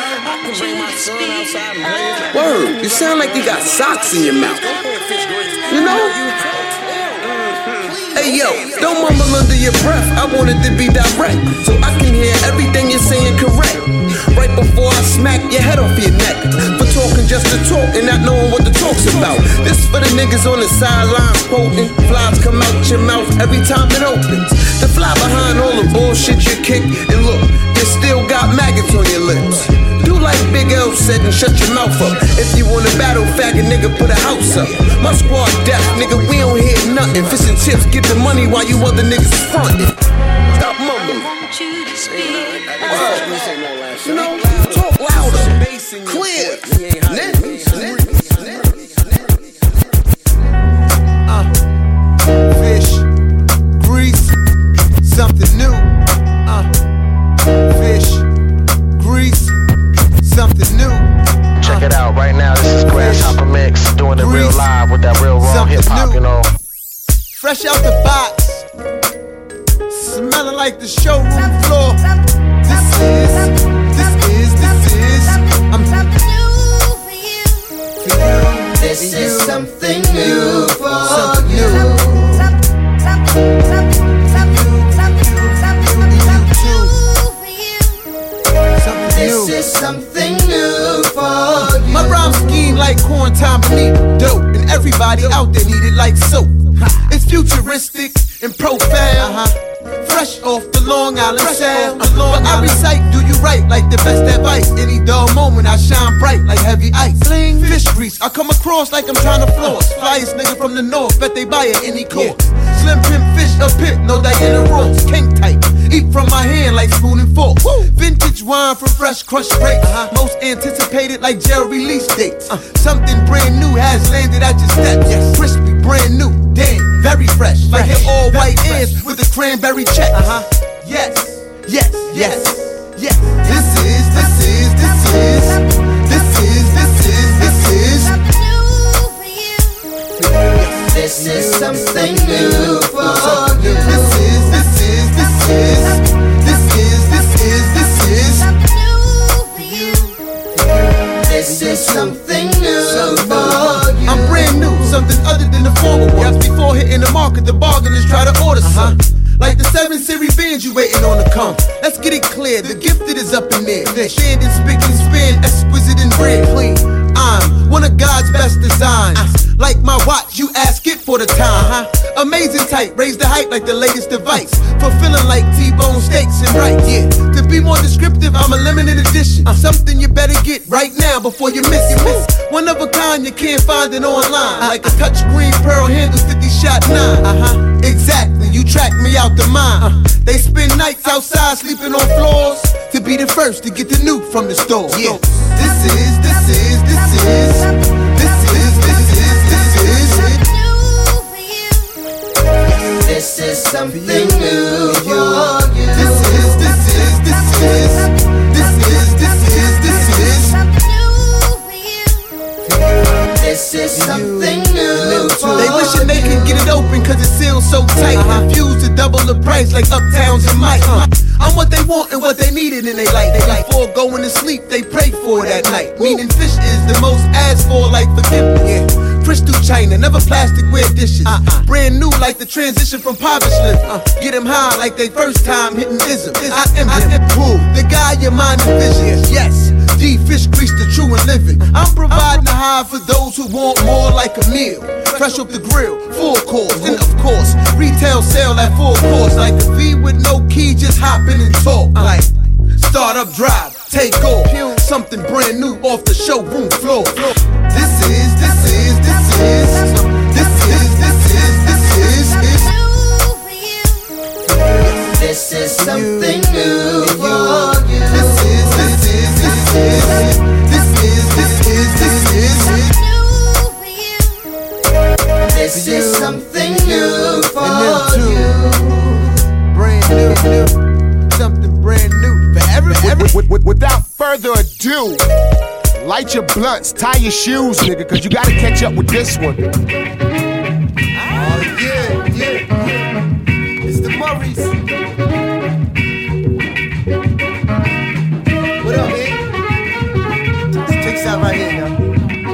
Word, you sound like you got socks in your mouth. You know? Hey yo, don't mumble under your breath. I want it to be direct, so I can hear everything you're saying correct. Right before I smack your head off your neck for talking just to talk and not knowing what the talk's about. This for the niggas on the sidelines quoting. Flies come out your mouth every time it opens. The fly behind all the bullshit you kick. And look, you still got maggots on your lips. Do like Big L said and shut your mouth up. If you wanna battle, faggot nigga, put a house up. My squad deaf, nigga, we don't hear nothing. Fish and chips, get the money while you other niggas frontin'. Stop mumbling. You know, talk louder, clear. Fish, grease, something new. Fish, grease, something new. Check it out right now. This is Grasshopper Mix doing it real live with that real raw hip hop, you know. Fresh out the box, smelling like the showroom floor. This is I'm something new for you. This is something new for you. This is something new for you. My rhyme scheme like quarantine beneath dope, and everybody out there need it like soap. It's futuristic and profound. Fresh off the Long Island Sound. But I recite, do you right like the best advice. Any dull moment I shine bright like heavy ice. Fish grease, I come across like I'm trying to floss. Flyest nigga from the north, bet they buy at any cost. Slim Pimp Fish, a pimp, no Diana Ross. King type, Eat from my hand like spoon and fork. Vintage wine from fresh crushed grapes. Most anticipated like jail release dates. Something brand new has landed at your steps. Crispy, brand new, damn, very fresh. Like an all white ants with a cranberry check. Yes, yes, yes, yes. This is This is something new for you. This is This is something new for you. I'm brand new, something other than the former ones. Before hitting the market, the bargainers try to order some. Like the 7 Series bands you waiting on to come. Let's get it clear, the gifted is up in there. Standing, spick and span, exquisite and red. Clean. I'm one of God's best designs. Like my watch, you ask it for the time. Amazing tight, raise the height like the latest device. Fulfilling like T-bone steaks and rice. Yeah. To be more descriptive, I'm a limited edition. Something you better get right now before you miss it. One of a kind, you can't find it online. Like a touchscreen pearl handle 50-shot 9. Exactly, you track me out the mine. They spend nights outside sleeping on floors to be the first to get the new from the store. Yeah. This is something new for you. This is something new for you. They wishing they could get it open cause it seals so tight. Refuse to double the price like Uptowns and Mike. I'm what they want and what they needed in their life. Before going to sleep, they pray for that night. Meaning fish is the most asked for like forgiveness. Yeah. Crystal china, never plasticware dishes. Brand new like the transition from poverty. Get them high like they first time hitting ism. I am who? The guy your mind envisions. Yes, D fish grease the true and living. I'm providing a high for those who want more like a meal. Fresh off the grill, full course. And of course, retail sale at full course. Like a V with no key, just hop in and talk. Like startup drive, take off. Something brand new off the showroom floor. This is something new for you. This is something new for you. Brand new, something brand new for everybody. Without further ado, light your blunts, tie your shoes, nigga, cause you gotta catch up with this one. Oh yeah. It's the Murrays. What up, man? This takes out right here, yo.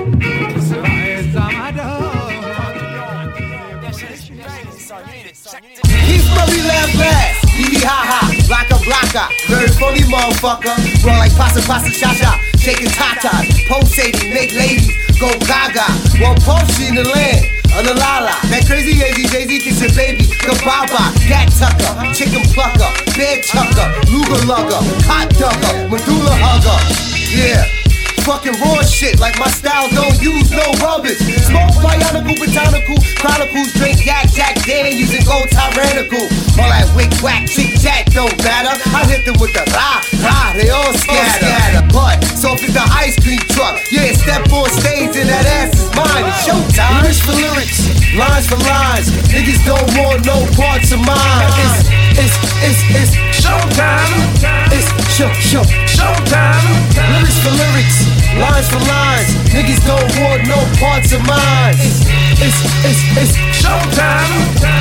Keith Murray laugh last, hee ha ha, blocker, very funny motherfucker. Roll like pasta, cha-cha, shaking tatas, pulsating, make ladies go gaga. One potion in the land, of the lala. That crazy Jay-Z kiss your baby, kababa, gat tucker, chicken plucker, bed chucker, luger lugger, hot dugger, medulla hugger. Yeah. Fucking raw shit, like my style don't use no rubbish. Smoke bionical, botanical, chronicles, drink yak, Jack Daniels, and go tyrannical. All that wick, whack, chick, jack don't matter. I hit them with the rah, they all scatter. But, so if it's the ice cream truck, yeah, step on stage and that ass is mine. It's showtime. Lyrics for lyrics, lines for lines. Niggas don't want no parts of mine. It's showtime. It's showtime. Lyrics for lyrics, lines for lines. Niggas don't want no parts of mine. It's showtime.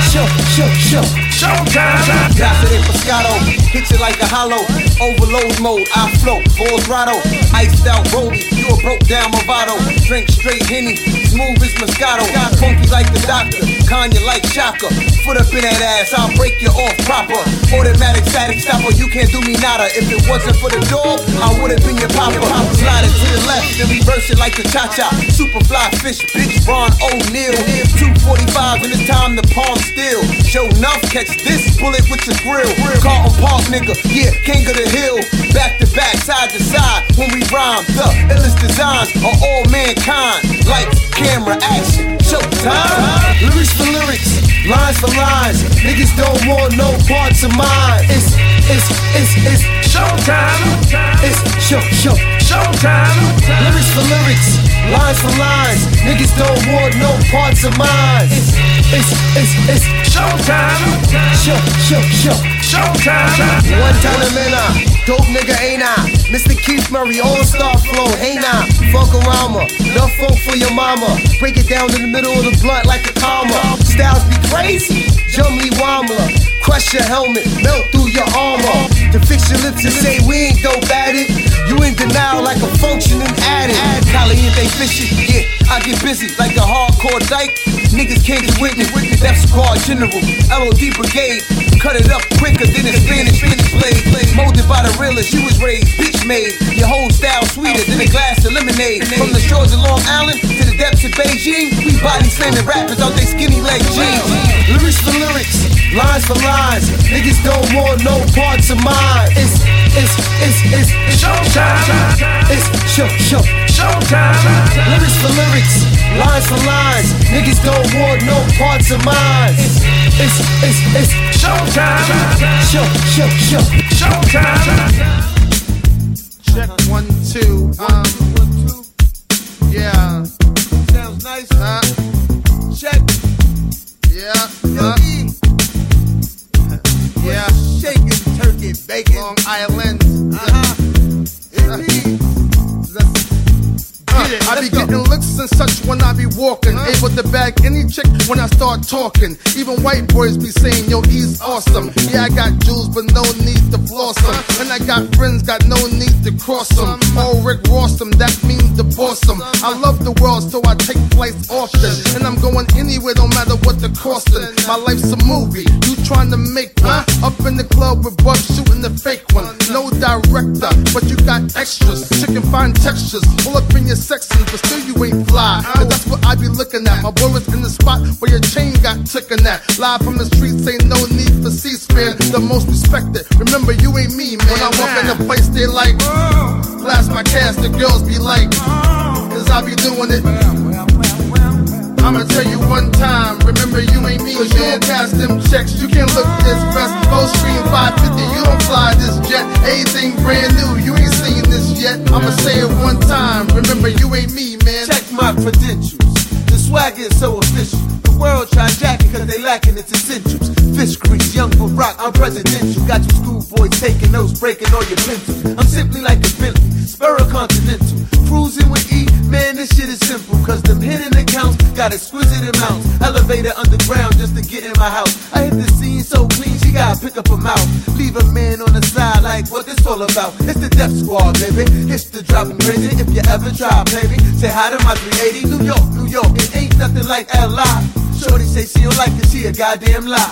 Showtime. Casa de Pescado, hit you like a hollow. Overload mode, I float, full throttle. Iced out roadie, you a broke down Movado. Drink straight Henny, smooth as Moscato. Funky like the doctor, Kanye like Shaka. Foot up in that ass, I'll break you off proper. Automatic static stopper, you can't do me nada. If it wasn't for the door, I would've been your papa. Slide it to the left, then reverse it like the cha-cha. Superfly fish, bitch, Ron O'Neal. 245 and it's time to palm steel. Show enough, catch this bullet with your grill. Carlton Park, nigga, yeah, king of the hill. Back to back, side to side, when we rhyme. The illest designs are all mankind. Lights, camera, action, showtime. Lyrics for lyrics, lines for lines. Niggas don't want no parts of mine. It's showtime. It's showtime. Lyrics for lyrics, lines for lines. Niggas don't want no parts of mine. It's showtime. Showtime. One time a minute, dope nigga ain't I? Mr. Keith Murray, all-star flow, hey now. Funkorama, enough funk for your mama. Break it down in the middle of the blunt like a comma. Styles be crazy, Jumley Wambler. Crush your helmet, melt through your armor. To fix your lips and say we ain't dope at it. You in denial like a functioning addict. Caliente fishy, yeah, I get busy like a hardcore dyke. Niggas can't get with me, Death Squad General, LOD Brigade. Cut it up quicker than a Spanish blade. Molded by the realest, you was raised, bitch made. Your whole style sweeter than a glass of lemonade. From the shores of Long Island to the depths of Beijing, we body slamming rappers out they skinny leg jeans. Lyrics for lyrics, lines for lines. Niggas don't want no parts of mine. It's showtime. It's showtime. Lyrics for lyrics, lines for lines. Niggas don't want no parts of mine. It's showtime. Showtime. Check 1, 2. Yeah. Sounds nice. Check. Yeah. Yeah. Shaking turkey bacon. Long Island. I be getting looks and such when I be walking. Able to bag any chick when I start talking. Even white boys be saying, yo, he's awesome. Yeah, I got jewels, but no need to floss them. And I got friends, got no need to cross them. All Rick Ross them, that means to boss them. I love the world, so I take flights often. And I'm going anywhere, no matter what the costing. My life's a movie, you trying to make one. Up in the club with Buck shooting the fake one. No director, but you got extras. Chicken fine textures, all up in your section, but still you ain't fly. Cause that's what I be looking at. My boy was in the spot where your chain got taken at. Live from the streets, ain't no need for C-SPAN. The most respected, remember you ain't me, man. When I walk in the place, they like, blast my cast, the girls be like, cause I be doing it. I'ma tell you one time, remember you ain't me, cause you don't cash them checks. You can't look this fresh, go stream 550, you don't fly this jet. Everything brand new, you ain't seen this yet. I'ma say it one time, remember you ain't me, man. Check my credentials, the swag is so official. The world try jacking cause they lacking its essentials. Fish grease, young Barack, I'm presidential. Got you schoolboys taking notes, breaking all your pencils. I'm simply like a Bentley, Sparrow Continental. Cruising with E, man, this shit is simple. Cause them hidden accounts got exquisite amounts. Elevator underground just to get in my house. I hit the scene so clean, she gotta pick up her mouth. Leave a man on the side like what this all about. It's the Death Squad, baby. It's the dropping crazy. If you ever try, baby, say hi to my 380. New York, it ain't nothing like L.I. Shorty say she don't like it, she a goddamn lie.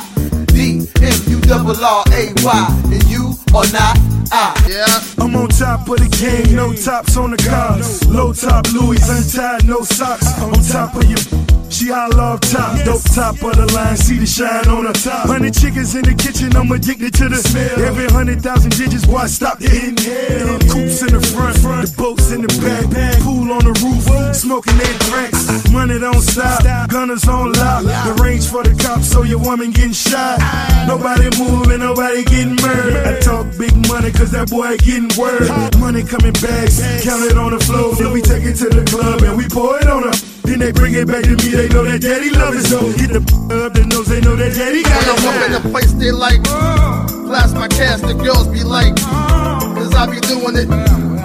D-M-U-R-R-A-Y, and you are not I. Yeah. I'm on top of the game, no tops on the cars. Low top Louis, untied, no socks. On top of your, she I love top. Dope top of the line, see the shine on the top. 100 chickens in the kitchen, I'm addicted to the smell. Every 100,000 digits, boy, stop the inhale. Coops in the front, the boats in the back. Pool on the roof, smoking their drinks. Money don't stop, gunners on lock. The range for the cops, so your woman getting shot. Nobody moving, nobody getting murdered. I talk big money, cause that boy getting word. Money coming bags, count it on the floor. Then we take it to the club and we pour it on her. Then they bring it back to me, they know that daddy love it. So get the up, the nose, they know that daddy got it. When I walk in the place, they like, blast my cast, the girls be like, cause I be doing it.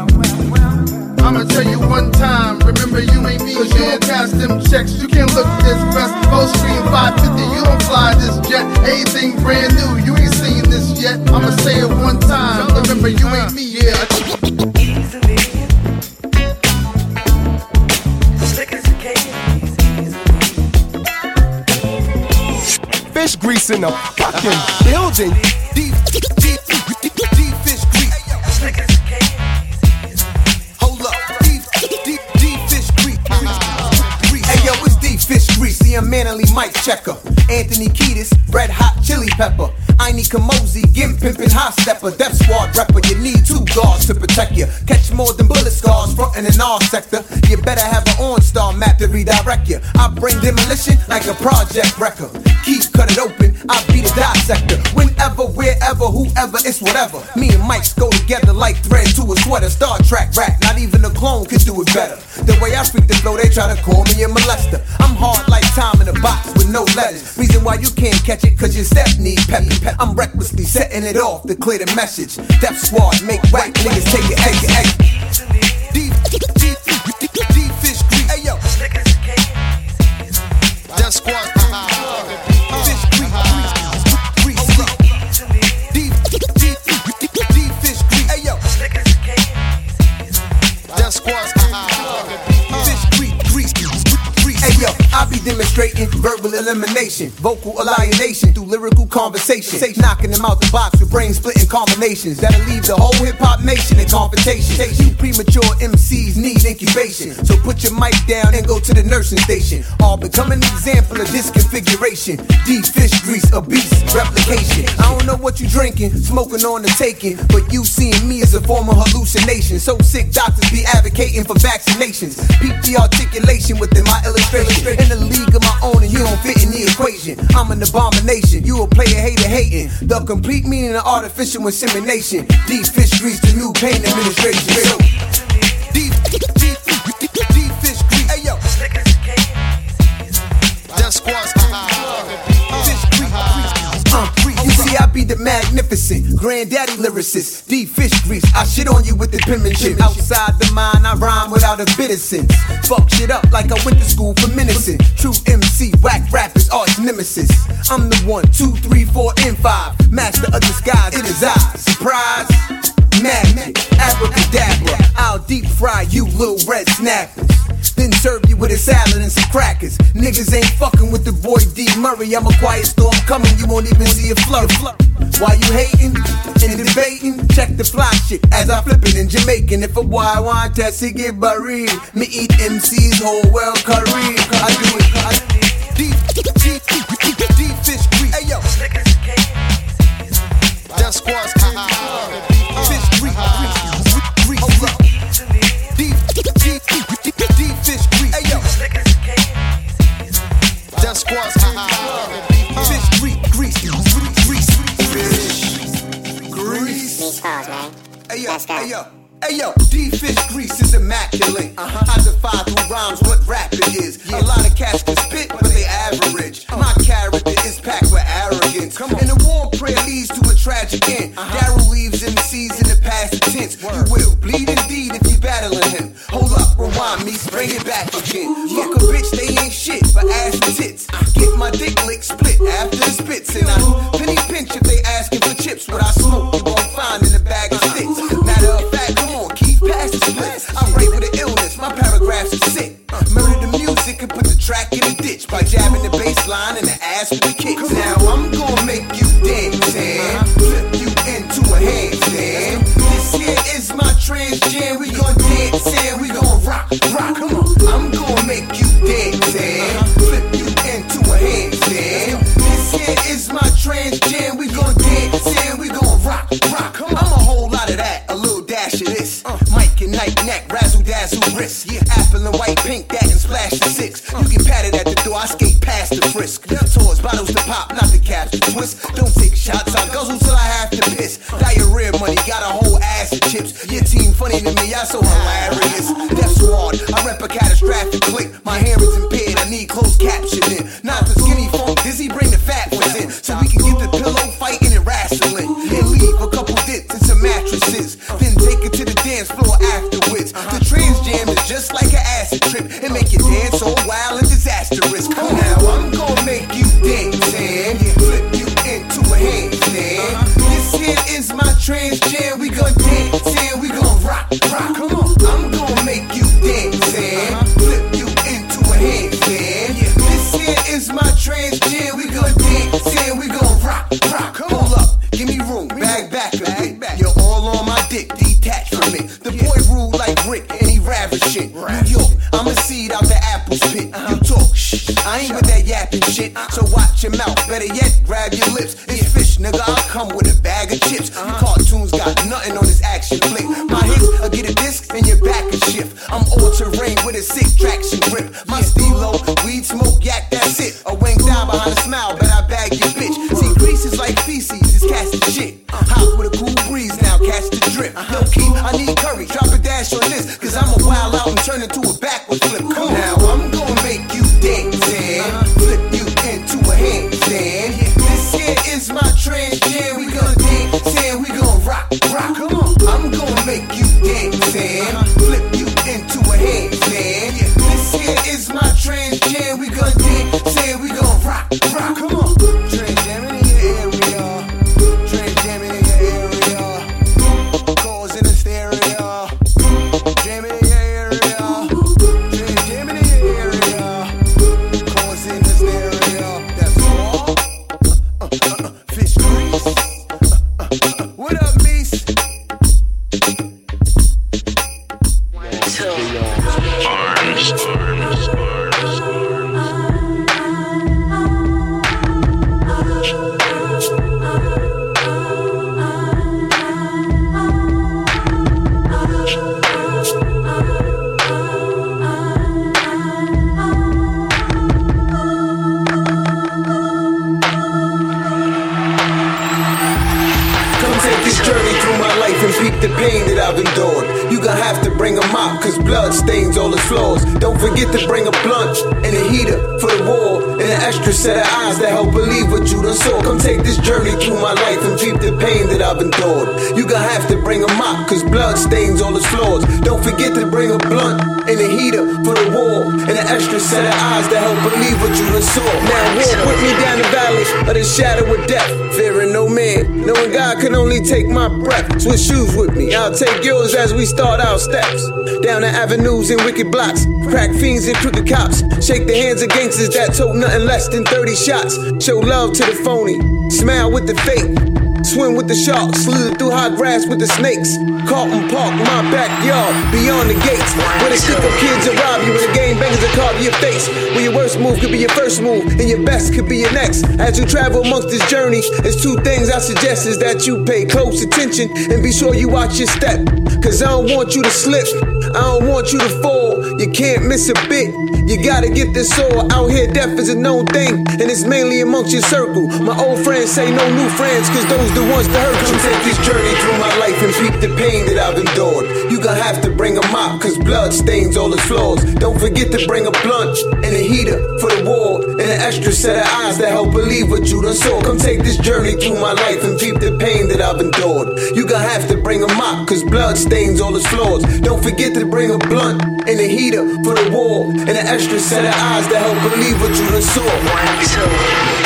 I'ma tell you one time, remember you ain't me, cause you don't cash them checks. You can't look this fresh, go stream 550, you don't fly this jet. Everything brand new, you ain't seen this yet. I'ma say it one time, remember you ain't me, yeah. Easily, slick as a cake, easily. Fish grease in the fucking building. Deep fish grease. Slick as a cake. Hold up. Deep fish grease. Hey yo, it's deep fish grease. The unmanly mic checker. Anthony Kiedis, red hot chili pepper. Aini Kamosi, Gim pimpin' high stepper. Death Squad rapper, you need 2 guards to protect you. Catch more than bullet scars, frontin' in our sector. You better have an on-star I'm apt to redirect ya. I bring demolition like a project record. Keep cut it open, I be the dissector. Whenever, wherever, whoever, it's whatever. Me and Mike's go together like thread to a sweater. Star Trek rap, not even a clone could do it better. The way I freak the flow, they try to call me a molester. I'm hard like time in a box with no letters. Reason why you can't catch it, cause your step need peppy. I'm recklessly setting it off to clear the message. Death Squad, make whack niggas take it, D-Fish Grease, ayo. Death Squad, Fish Grease, D-Fish Grease, ayo. Death Squad, Fish Grease, ayo. I be demonstrating verbal elimination, vocal alienation through lyrical conversation. Knocking them out the box with brain splitting combinations that'll leave the whole hip hop nation in confrontation. You premature MCs need incubation, so put your mic down and go to the nursing station. All become an example of this configuration. D-Fish Grease, a beast, replication. I don't know what you drinking, smoking on the taking, but you seeing me as a form of hallucination. So sick doctors be advocating for vaccinations. Peep the articulation within my illustration. In a league of my own and you don't fit in the equation. I'm an abomination, you a player hater hating. The complete meaning of artificial insemination. D-Fish Grease, the new pain administration. D-Fish Grease, ayo. Death Squad, You see, I be the magnificent granddaddy lyricist. D-Fish Grease, I shit on you with the penmanship. Outside the mind, I rhyme without a bit of sense. Fuck shit up like I went to school for menacing. True MC, whack rappers, arch nemesis. I'm the 1, 2, 3, 4, and 5. Master of disguise, it is I. Surprise, magic, abracadabra. I'll deep fry you little red snappers. Then serve you with a salad and some crackers. Niggas ain't fucking with the boy D. Murray. I'm a quiet storm coming, you won't even see a flurry. While you hating and debating, check the fly shit as I flip it in Jamaican. If a boy want test, he get buried. Me eat MC's whole world career. I do it. D-Fish Grease, ayo. Death Squad, Fish Grease, D-Fish Grease, ayo. Death Squad, Fish Grease. Ayo, D-Fish Grease is immaculate. I defy through rhymes what rapping is. A lot of cats can spit, but they average. My character is packed with arrogance. And a warm prayer leads to a tragic end. Daryl leaves MCs in the past tense. You will bleed indeed if you battling him. Hold up, rewind me, bring it back again. Fuck a bitch, they ain't shit but ass and tits. Get my dick lick split after the spits. And I penny pinch if they asking for chips. What I smoke, you won't find in a bag of sticks. Matter of fact, come on, keep past the splits. I write with an illness, my paragraphs are sick. Murder the music and put the track in the ditch by jabbing the bass line and the ass with the kicks. Now I'm gonna make you dance and flip you into a handstand. This here is my trans jam. We gon' dance and we gon' rock. Come on, I'm gonna make you dance and flip you into a handstand. This here is my trans jam. We gon' dance and we gon' rock. Come on, I'm a whole lot of that, a little dash of this. Mike and Night Neck, razzle dazzle wrist. Apple and white pink, that and splash the 6. You get patted at the door, I skate past the frisk. Towards bottles to pop, not the caps to twist. Don't take shots, I guzzle till I have to piss. Diarrhea money, got a whole ass of chips. Your team funny to me, y'all so hilarious. Death Squad, I rep a catastrophic click. My hair is impaired, I need closed captioning. Not the skinny funk, Dizzy bring the fat ones in. So we can get the pillow fighting and wrestling. And leave a couple dents and some mattresses. Then take it to the dance floor afterwards. The trans jam is just like an acid trip. And make you dance all wild and disastrous. Come now, I'm gonna make you dance and flip you into a handstand. This here is my trans jam. We gon' dance and we gon' rock. Come on, I'm gonna make you dance and flip you into a handstand. This here is my trans jam. We gon' dance and we gon' rock. Hold up, give me room, bag back a bit. You're all on my dick, detached from it. The boy rule like Rick and he ravishing. New York, I'm a seed, I out the apple's pit. You talk shh, I ain't with that yapping shit. So watch your mouth, better yet, grab your lips. It's fish, nigga, I'll come with a bag of chips. You cartoons got nothing on this action flick. My hits, I'll get a disc and your back is shift. I'm all terrain with a sick traction grip. My stilo, weed smoke, yak, that's it. A wing down behind a smile, but I bag your bitch. See, grease is like feces, it's casting shit. Hot with a cool breeze, now catch the drip. No key, I need curry, drop a dash on this. Cause I'm a wild out and turn into a backward flip. Come on. Now I'm gonna make you dance and flip you into a handstand. This here is my trance jam. We gonna dance and we gonna rock. Come on. I'm gonna make you dance and flip you into a handstand. This here is my trance jam. We gonna dance and we gonna rock. Come on. Trance jamming in your area. Trance jamming in your area. Calls in the stereo. Jamming in your area. Trance jamming in your area. Calls in the stereo. That's all. Fish grease. What up, Meese? The pain that I've endured. You gon' have to bring a mop, cause blood stains all the floors. Don't forget to bring a blunt and a heater for the war, and an extra set of eyes that help believe what you done saw. Come take this journey through my life and peep the pain that I've endured. You gon' have to bring a mop, cause blood stains all the floors. Don't forget to bring a blunt and a heater for the war, and an extra set of eyes that help believe what you done saw. Now walk with me down the valley of the shadow of death, fearing no man, knowing God can only take my breath. Switch shoes with me, I'll take yours as we start our steps. Down the avenues and wicked blocks, crack fiends and crooked cops. Shake the hands of gangsters that tote nothing less than 30 shots. Show love to the phony, smile with the fake. Swim with the sharks, slither through high grass with the snakes. Carlton Park, my backyard, beyond the gates. Where the stick up kids will rob you and the game bangers will carve your face. Where your worst move could be your first move, and your best could be your next. As you travel amongst this journey, there's two things I suggest is that you pay close attention and be sure you watch your step. Cause I don't want you to slip, I don't want you to fall. You can't miss a bit, you gotta get this all. Out here death is a known thing, and it's mainly amongst your circle. My old friends say no new friends, cause those the ones that hurt you. Take this journey through my life and peep the pain that I've endured. You gon' have to bring a mop, cause blood stains all the floors. Don't forget to bring a blunt and a heater for the war, and an extra set of eyes that help believe what you done saw. Come take this journey through my life and peep the pain that I've endured. You gon' have to bring a mop, cause blood stains all the floors. Don't forget to bring a blunt and a heater for the war, and an extra set of eyes that help believe what you done saw. 1, 2.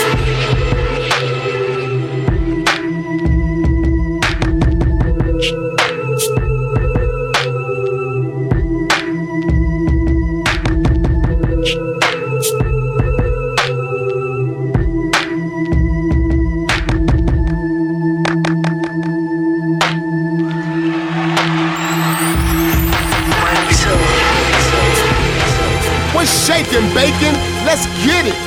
Shaking bacon, let's get it.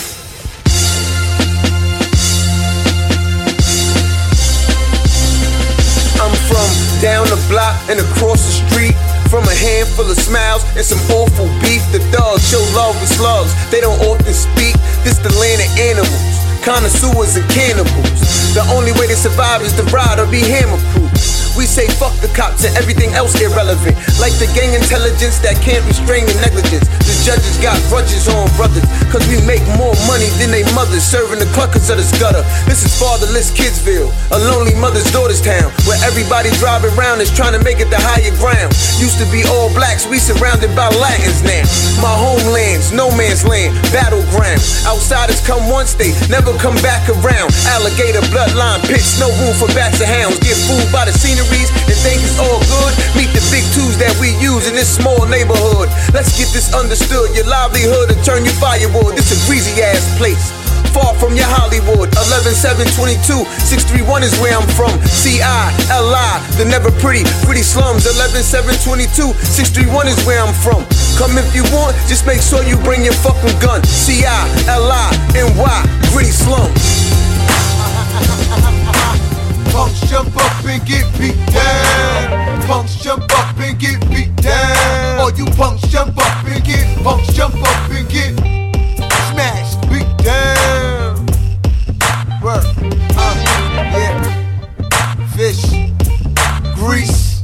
I'm from down the block and across the street. From a handful of smiles and some awful beef. The dogs show love with slugs, they don't often speak. This the land of animals, connoisseurs and cannibals. The only way to survive is to ride or be hammer-proof. We say fuck the cops and everything else irrelevant. Like the gang intelligence that can't restrain the negligence. The judges got grudges on brothers, cause we make more money than they mothers, serving the cluckers of this gutter. This is fatherless Kidsville, a lonely mother's daughter's town, where everybody driving around is trying to make it to higher ground. Used to be all blacks, we surrounded by Latins now. My homeland's no man's land, battleground. Outsiders come once, they never come back around. Alligator bloodline pits, no room for bats or hounds. Get fooled by the scenery and think it's all good. Meet the big twos that we use in this small neighborhood. Let's get this understood. Your livelihood will turn you firewood. This a greasy ass place, far from your Hollywood. 11722, 631 is where I'm from. CILI, the never pretty slums. 11722, 631 is where I'm from. Come if you want, just make sure you bring your fucking gun. CILI-NY, gritty slums. Punks jump up and get beat down. Punks jump up and get beat down. All you punks jump up and get, punks jump up and get smashed, beat down. Work, yeah. Fish, grease.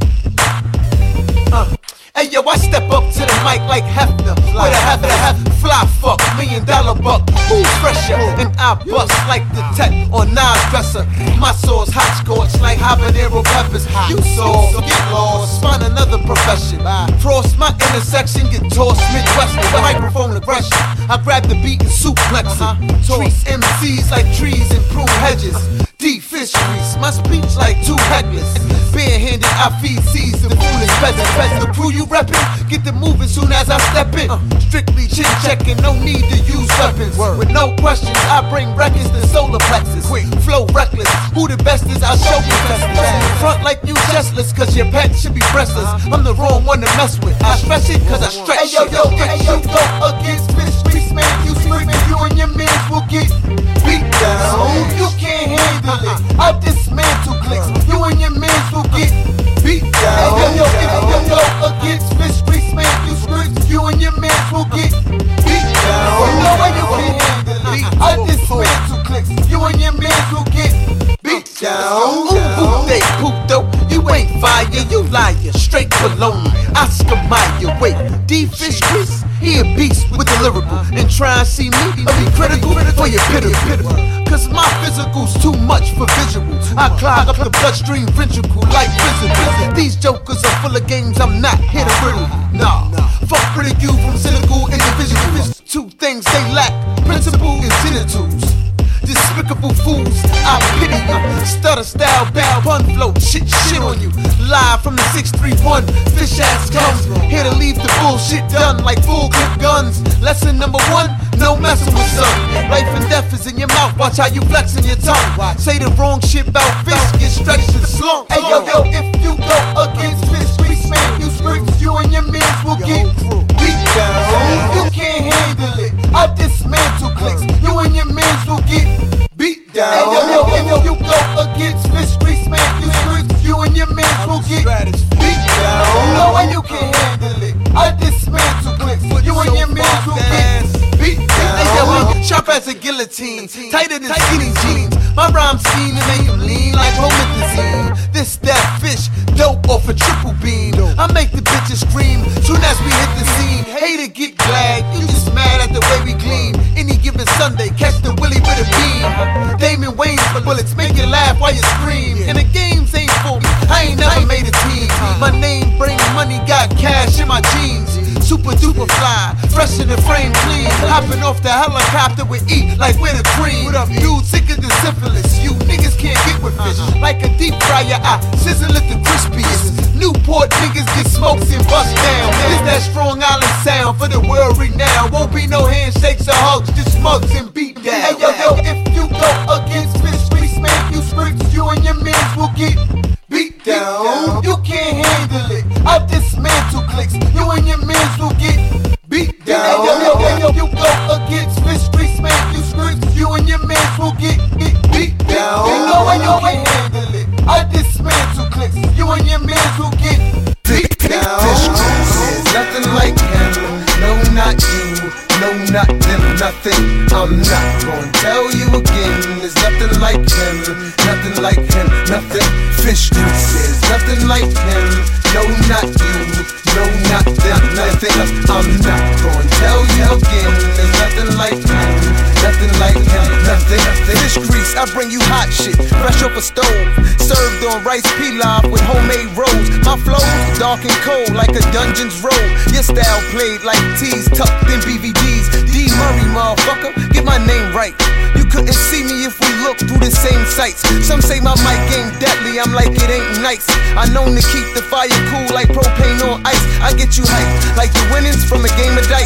Hey yo, I step up to the mic like Hefner. With a half fly fuck, $1 million buck. Who's fresher? And I bust like the tech on Nas dresser. My sauce hot scorch like habanero peppers. You saw, so get lost, find another profession. Cross my intersection, get tossed Midwestern. The microphone aggression, I grab the beat and suplex it. Treat MCs like trees and prune hedges. Deep fish grease, my speech like two hecklers. Barehanded, I feed seeds to foolish peasants. The crew you reppin', get the moving soon as I step in. Strictly chin checking, no need to use weapons. With no questions, I bring records to solar plexus. Quick, flow reckless, who the best is, I'll show you best. Front like you chestless, cause your pet should be breastless. I'm the wrong one to mess with, I stretch it cause I stretch it. Hey yo, go against fish grease, man, you screaming, you and your mans will get beat down. You can't handle it, I dismantle clicks, you and your mans will get beat down. Hey yo, go against fish grease, man, you scream, you and your mans will get beat down. You know when you can't handle it, I dismantle clicks, you and your mans will get beat down. Ooh, they puto, you ain't fire, you liar, straight baloney. Oscar Mayer, wait, D-Fish Grease, he a beast with the lyrical. And try and see me, I'll be critical for your pitter. Cause my physical's too much for visuals. I clog up the bloodstream ventricle like physical. These jokers are full of games, I'm not here to riddle. Nah, fuck ridicule from cynical individuals. Two things they lack, principle and genitals. Despicable fools, I pity you. Stutter style, bow, pun flow, shit on you. Live from the 631, fish ass comes. Here to leave the bullshit done like full clip guns. Lesson number 1, no messing with son. Life and death is in your mouth, watch how you flexing your tongue. Say the wrong shit about fish, get stretched and slung. Hey yo, if you go against fish grease, man, you scream, you and your mans will get beat down. You can't handle it, I dismantle clicks, you and your mans will get beat down. Hey yo, if you go against fish grease, man, you scream, you and your mans will get beat down. No way you can't handle it, I dismantle clicks, you and your mans will get beat down. Hey yo, sharp as a guillotine, tighter than skinny jeans. My rhyme scheme to make them lean like promethazine. This, that, fish, dope off a triple beam. I make the bitches scream soon as we hit the scene. Hater get glad, you just mad at the way we clean. Any given Sunday, catch the willy with a beam. Damon Wayne's bullets make you laugh while you scream. And the games ain't for me, I ain't never made a team. My name bring money, got cash in my jeans. Super duper fly, fresh in the frame clean. Hopping off the helicopter with E like with a cream. What up, dude? Sicker than syphilis. You niggas can't get with fish. Like a deep fryer, I sizzle at the crispiest. Newport niggas get smoked and bust down. It's that Strong Island sound for the world renowned. Won't be no handshakes or hugs, just mugs and beat down. Hey yo, if you go against fish grease, man, you scream, you and your mans will get beat down. You can't handle it, I dismantle clicks, you and your mans will get beat down. Hey yo, you go against fish grease, man, you scream, you and your mans will get beat down. You know when you can't handle it, I dismantle clicks, you and your mans will get beat down. Fish grease is nothing like him, no not you, no not them, nothing. I'm not gonna tell you again, there's nothing like him, nothing like him, nothing. Fish grease is nothing like him, no not you, no not them, nothing. I'm not gonna tell you again, there's nothing like him, nothing like him, nothing. Fish grease, I bring you hot shit, fresh off a stove, served on rice pilaf with homemade rolls. My flow's dark and cold like a dungeon's roll. Your style played like T's tucked in BVDs. D Murray, motherfucker, get my name right. You couldn't see me if we looked through the same sights. Some say my mic ain't deadly, I'm like it ain't nice. I known to keep the fire cool like propane on ice. I get you hyped like the winnings from a game of dice.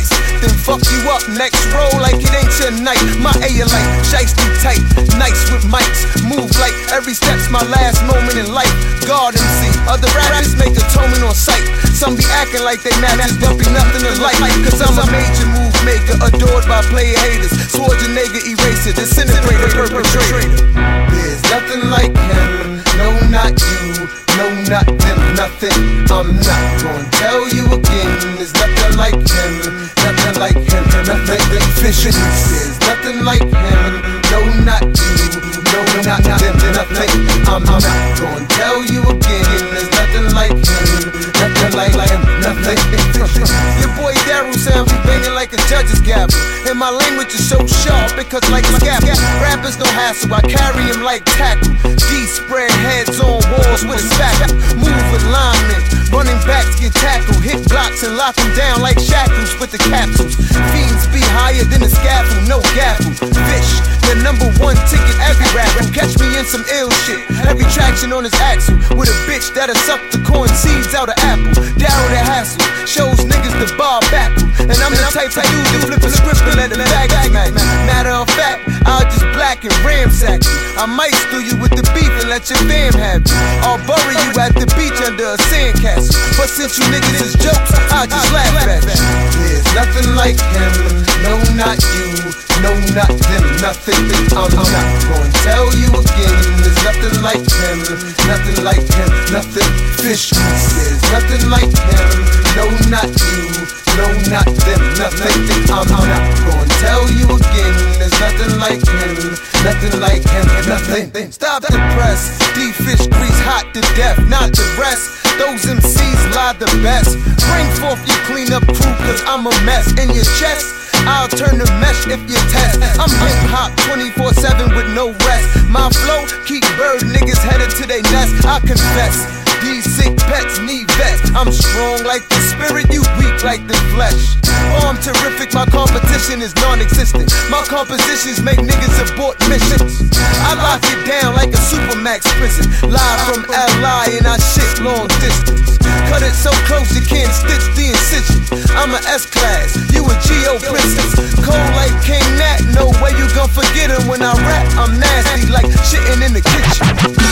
then fuck you up. Next roll like it ain't your night. My A-like, shiesty tight, nice with mics. Move like every step's my last moment in life. God MC, other rappers make atonement on sight. Some be acting like they matches, but be nothing alike. Cause I'm a major move maker, adored by player haters. Schwarzenegger eraser, disintegrator, perpetrator. There's nothing like him, no not you, no not them, nothing. I'm not gonna tell you again. There's nothing like him, nothing like him, nothing fishy. There's nothing like him, no not you, no not them, nothing. I'm not gonna tell you again. There's nothing like him, nothing like him, nothing fishy. Your boy Daryl sound be banging like a judge's gavel, and my language is so sharp because like a scalpel. Rappers no hassle, I carry him like tackle. D spread heads on walls with a spackle. Move with linemen, running backs get tackled. Hit blocks and lock them down like shackles with the capsules. Fiends be higher than the scaffold, no gaffle. Fish, the #1 ticket every rapper. Catch me in some ill shit. Every traction on his axle with a bitch that'll suck the corn seeds out of apple. Down the hassle, shows niggas the bar backle. And I'm the type of dude to flip a script and let it back. Matter of fact, I'll just black and ramsack you. I might steal you with the beef and let your fam have you. I'll bury you at the beach under a sandcastle. But since you niggas is jokes, I'll just laugh at you. There's nothing like him, no not you, no not them, nothing. I'm not gonna tell you again. There's nothing like him, nothing like him, nothing fishy. There's nothing like him, no not you, no not them, nothing. I'm not gonna tell you again. There's nothing like him, nothing like him, nothing. Stop the press, D-fish grease hot to death, not the rest. Those MCs lie the best. Bring forth your cleanup crew, cause I'm a mess in your chest. I'll turn the mesh if you test. I'm hip-hop 24/7 with no rest. My flow keep bird niggas headed to their nest. I confess, these sick pets need vets. I'm strong like the spirit, you weak like the flesh. Oh, I'm terrific, my competition is non-existent. My compositions make niggas abort missions. I lock it down like a Supermax prison. Live from LI and I shit long distance. Cut it so close you can't stitch the incision. I'm a S-class, you a G.O. princess. Cold like King Nat, no way you gon' forget him when I rap. I'm nasty like shitting in the kitchen.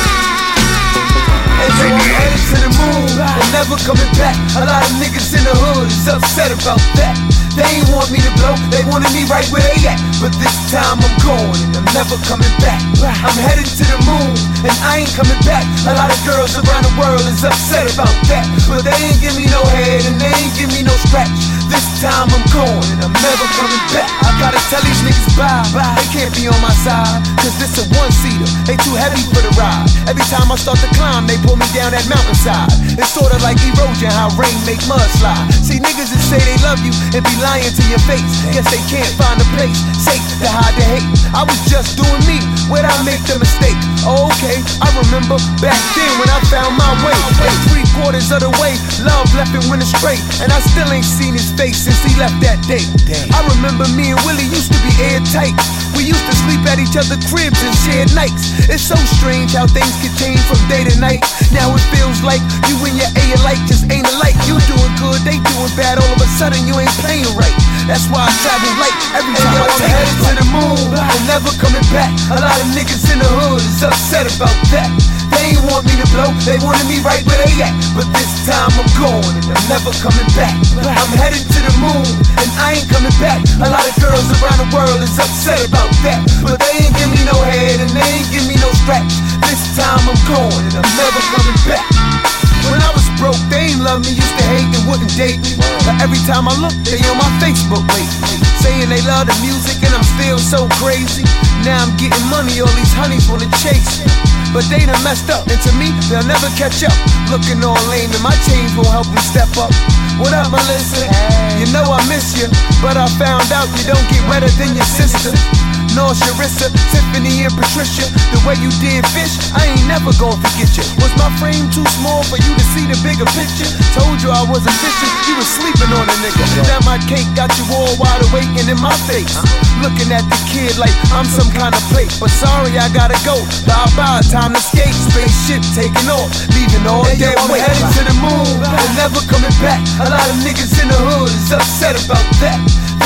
And so I'm headed to the moon and never coming back. A lot of niggas in the hood is upset about that. They ain't want me to blow, they wanted me right where they at. But this time I'm going and I'm never coming back. I'm headed to the moon and I ain't coming back. A lot of girls around the world is upset about that. But they ain't give me no head and they ain't give me no scratch. This time I'm going and I'm never coming back. I gotta tell these niggas bye. They can't be on my side, cause this a one-seater. They too heavy for the ride. Every time I start to climb, they pull me down that mountainside. It's sorta like erosion, how rain make mud slide. See niggas that say they love you and be lying to your face. Guess they can't find a place safe to hide the hate. I was just doing me, where'd I make the mistake? Oh, okay, I remember back then when I found my way. And 3/4 of the way, love left and went astray. And I still ain't seen his face since he left that day. I remember me and Willie used to be airtight. We used to sleep at each other's cribs and share nights. It's so strange how things can change from day to night. Now it feels like you and your A-alike just ain't alike. You doing good, they doing bad. All of a sudden you ain't playing right. That's why I travel light every time I take headed to the moon and never coming back. A lot of niggas in the hood is upset about that. They ain't want me to blow, they wanted me right where they at. But this time I'm going and I'm never coming back. I'm headed to the moon and I ain't coming back. A lot of girls around the world is upset about that. But they ain't give me no head and they ain't give me no scratch. This time I'm going and I'm never coming back. When I was broke, they ain't love me, used to hate and wouldn't date me. But every time I look, they on my Facebook lately, saying they love the music and I'm still so crazy. Now I'm getting money, all these honeys wanna chase me. But they done messed up, and to me, they'll never catch up. Looking all lame and my change won't help them step up. What up, Melissa? You know I miss you, but I found out you don't get wetter than your sister. No, Sharissa, Tiffany and Patricia, the way you did fish, I ain't never gonna forget you. Was my frame too small for you to see the bigger picture? Told you I was efficient, you was sleeping on a nigga. Now my cake got you all wide awake and in my face, looking at the kid like I'm some kind of plate. But sorry, I gotta go, bye-bye, time to skate. Spaceship taking off, leaving all dead weight. Headed to the moon and never coming back. A lot of niggas in the hood is upset about that. They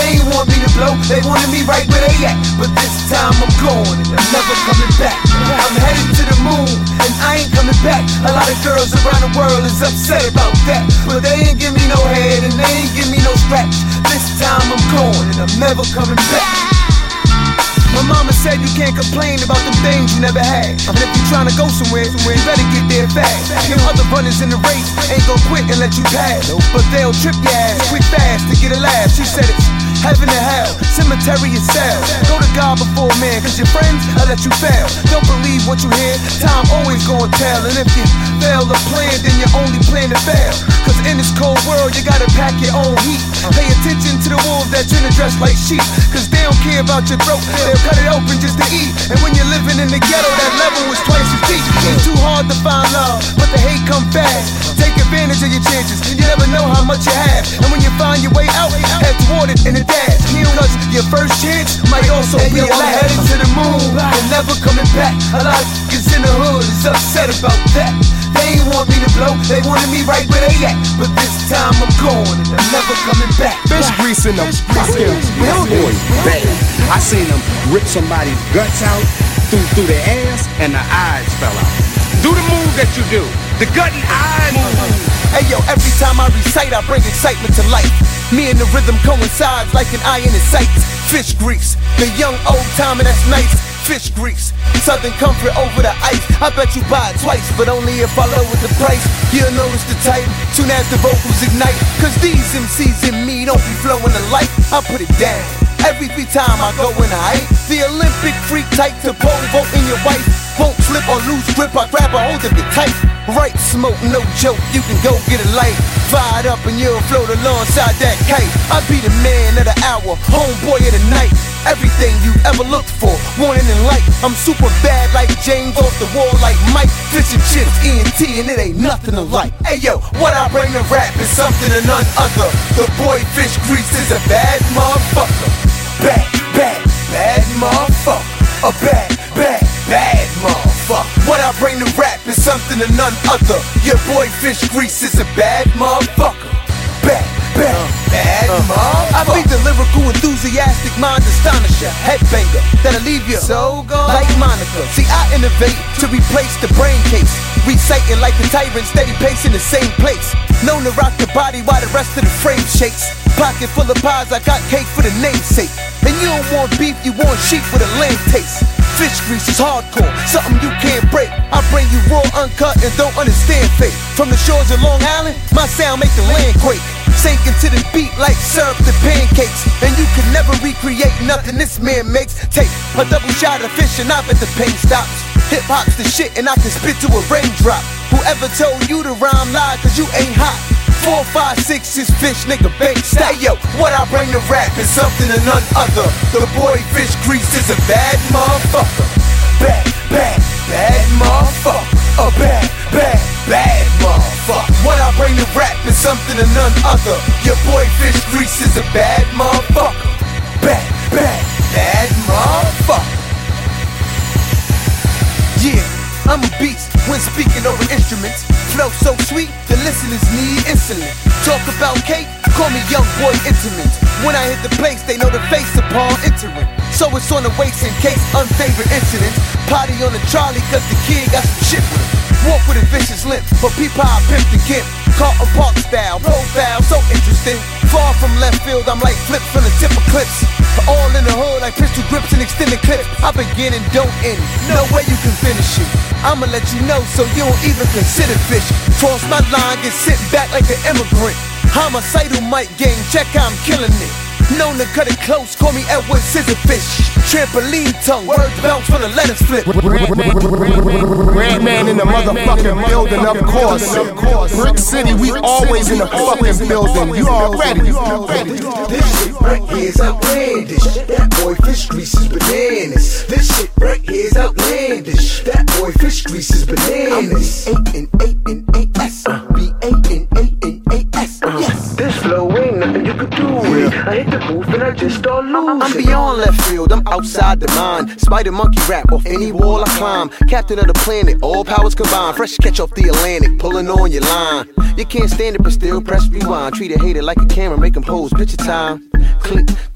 They ain't want me to blow, they wanted me right where they at. But this time I'm gone and I'm never coming back. I'm headed to the moon and I ain't coming back. A lot of girls around the world is upset about that, but they ain't give me no head and they ain't give me no scratch. This time I'm gone and I'm never coming back. My mama said you can't complain about them things you never had. And if you're trying to go somewhere, you better get there fast. Them other runners in the race ain't gon' quit and let you pass, but they'll trip your ass quick fast to get a laugh. She said it's heaven and hell, cemetery is cell. Go to God before man, cause your friends will let you fail. Don't believe what you hear, time always gon' tell. And if you fail the plan, then you only plan to fail. Cause in this cold world, you gotta pack your own heat. Pay attention to the wolves that tryna dress like sheep, cause they don't care about your throat, they'll cut it open just to eat. And when you're living in the ghetto, that level is twice as deep. It's too hard to find love, but the hate come fast. Take advantage of your chances, you never know how much you have. And when you find your way out, head toward it in a dash. Cause your first chance might also be your last. I'm headed to the moon and never coming back. A lot of niggas in the hood is upset about that. They ain't want me to blow, they wanted me right where they at. But this time I'm gone and I'm never coming back. Fish grease in the fucking building. Bad. I seen them rip somebody's guts out through their ass and the eyes fell out. Do the move that you do. The gut and eye move. Hey yo, every time I recite, I bring excitement to life. Me and the rhythm coincides like an eye in its sights. Fish grease, the young old timer that's nice. Fish grease, Southern Comfort over the ice. I bet you buy it twice, but only if I lower the price. You'll notice the type, soon as the vocals ignite. Cause these MCs in me don't be flowing the light. I put it down every time I go in a height. The Olympic freak tight to pole vote in your wife. Won't slip or lose grip, I grab a hold of it tight. Right smoke, no joke, you can go get a light. Fired up and you'll float alongside that kite. I be the man of the hour, homeboy of the night. Everything you ever looked for, wanting in light. I'm super bad like James, off the wall like Mike. Fish and chips, ENT, and it ain't nothing alike. Hey yo, what I bring to rap is something to none other. The boy Fish Grease is a bad motherfucker. Bad motherfucker. A bad motherfucker. What I bring to rap is something to none other. Your boy Fish Grease is a bad motherfucker. Bad motherfucker. I be the lyrical, enthusiastic, mind astonisher, headbanger that'll leave you so gone like Monica. See, I innovate to replace the brain case, reciting like the tyrant, steady pacing the same place. Known to rock the body while the rest of the frame shakes. Pocket full of pies, I got cake for the namesake. And you don't want beef, you want sheep with a lamb taste. Fish grease is hardcore, something you can't break. I bring you raw, uncut, and don't understand fake. From the shores of Long Island, my sound make the land quake. Sink into the beat like syrup to pancakes. And you can never recreate nothing this man makes. Take a double shot of fish and I bet the pain stops. Hip hop's the shit and I can spit to a raindrop. Whoever told you to rhyme lied cause you ain't hot. 4, 5, 6 is fish, nigga, bank style. Yo, what I bring to rap is something to none other. The boy Fish Grease is a bad motherfucker. Bad motherfucker. A bad motherfucker. What I bring to rap is something to none other. Your boy Fish Grease is a bad motherfucker. Bad motherfucker. Yeah, I'm a beast when speaking over instruments. Flow so sweet, the listeners need insulin. Talk about cake, call me young boy intimate. When I hit the place, they know the face upon entering. So it's on the waist in case unfavored incidents. Potty on the trolley cause the kid got some shit with him. Walk with a vicious limp, but people I pimp the gimp. Carlton Park style, profile, so interesting. Far from left field, I'm like flips from the tip of clips. All in the hood like pistol grips and extended clips. I begin and don't end, no way you can finish it. I'ma let you know so you don't even consider fish. Cross my line, get sent back like an immigrant. Homicidal mic gang, check how I'm killing it. Known to cut it close, call me Edward Scissorfish. Trampoline tongue, words bounce when the letters flip. Redman in the motherfucking building, of course. Brick City, we always in the fucking building. You already. This shit right here is outlandish. That boy Fish Grease is bananas. This shit right here is outlandish. That boy Fish Grease is bananas. A-N-A-N-A-S. B-A-N-A-N-A-S. Yes. This flow ain't nothing you could do with. I hit the booth and I just start losing. I'm beyond left field, I'm outside the mind. Spider monkey rap off any wall I climb. Captain of the planet, all powers combined. Fresh catch off the Atlantic, pulling on your line. You can't stand it but still press rewind. Treat a hater like a camera, make him pose, picture time. Click, click.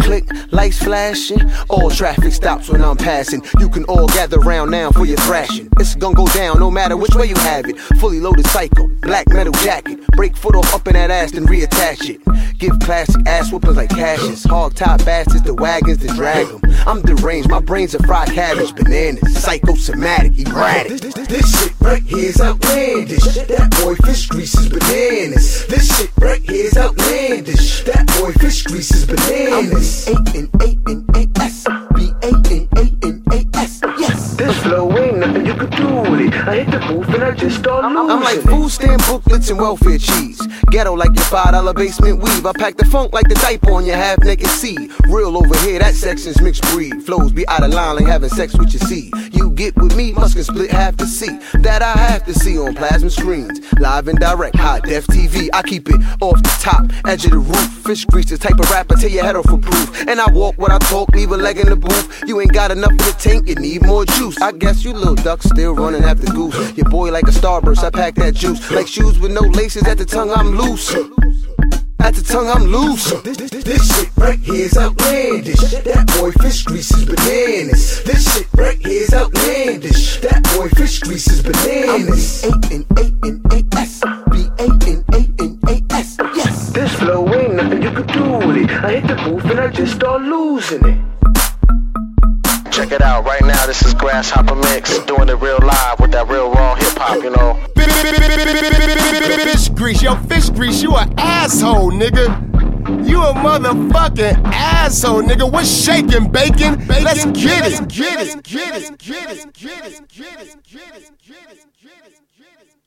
click, lights flashing. All traffic stops when I'm passing. You can all gather round now for your thrashing. It's gonna go down no matter which way you have it. Fully loaded cycle, black metal jacket. Break foot off up in that ass, then reattach it. Give classic ass whoopers like Cassius. Hog top bastards, the wagons that drag them. I'm deranged, my brains are fried cabbage, bananas. Psychosomatic, erratic. This shit right here's outlandish. That boy fish grease is bananas. This shit right here's outlandish. That boy fish grease is bananas. A-N-A-N-A-S. B-A-N-A-N-A-S. Yes. This flow ain't nothing you could do with it. I hit the booth and I just start losing. I'm like food stamp booklets and welfare cheese. Ghetto like your $5 basement weave. I pack the funk like the diaper on your half-naked seed. Real over here, that section's mixed breed. Flows be out of line like having sex with your seed. You get with me, must can split half the seat. That I have to see on plasma screens. Live and direct, high def TV. I keep it off the top, edge of the roof. Fish grease, the type of rapper, tell your head off for proof. And I walk what I talk, leave a leg in the booth. You ain't got enough in the tank, you need more juice. I guess you little ducks still running after goose. Your boy like a starburst, I pack that juice. Like shoes with no laces, at the tongue I'm loose. At the tongue I'm loose. This shit right here's outlandish. That boy fish grease is bananas. This shit right here's outlandish. That boy fish grease is bananas. A-N-A-N-A-S. B-A-N-A-N-A-S. Yes. This flow ain't nothing you could do with it. I hit the booth and I just start losing it. Check it out, right now this is Grasshopper Mix, doing it real live with that real raw hip hop, you know. Fish grease, yo, fish grease, you an asshole, nigga. You a motherfucking asshole, nigga. What's shaking, bacon? Let's get it.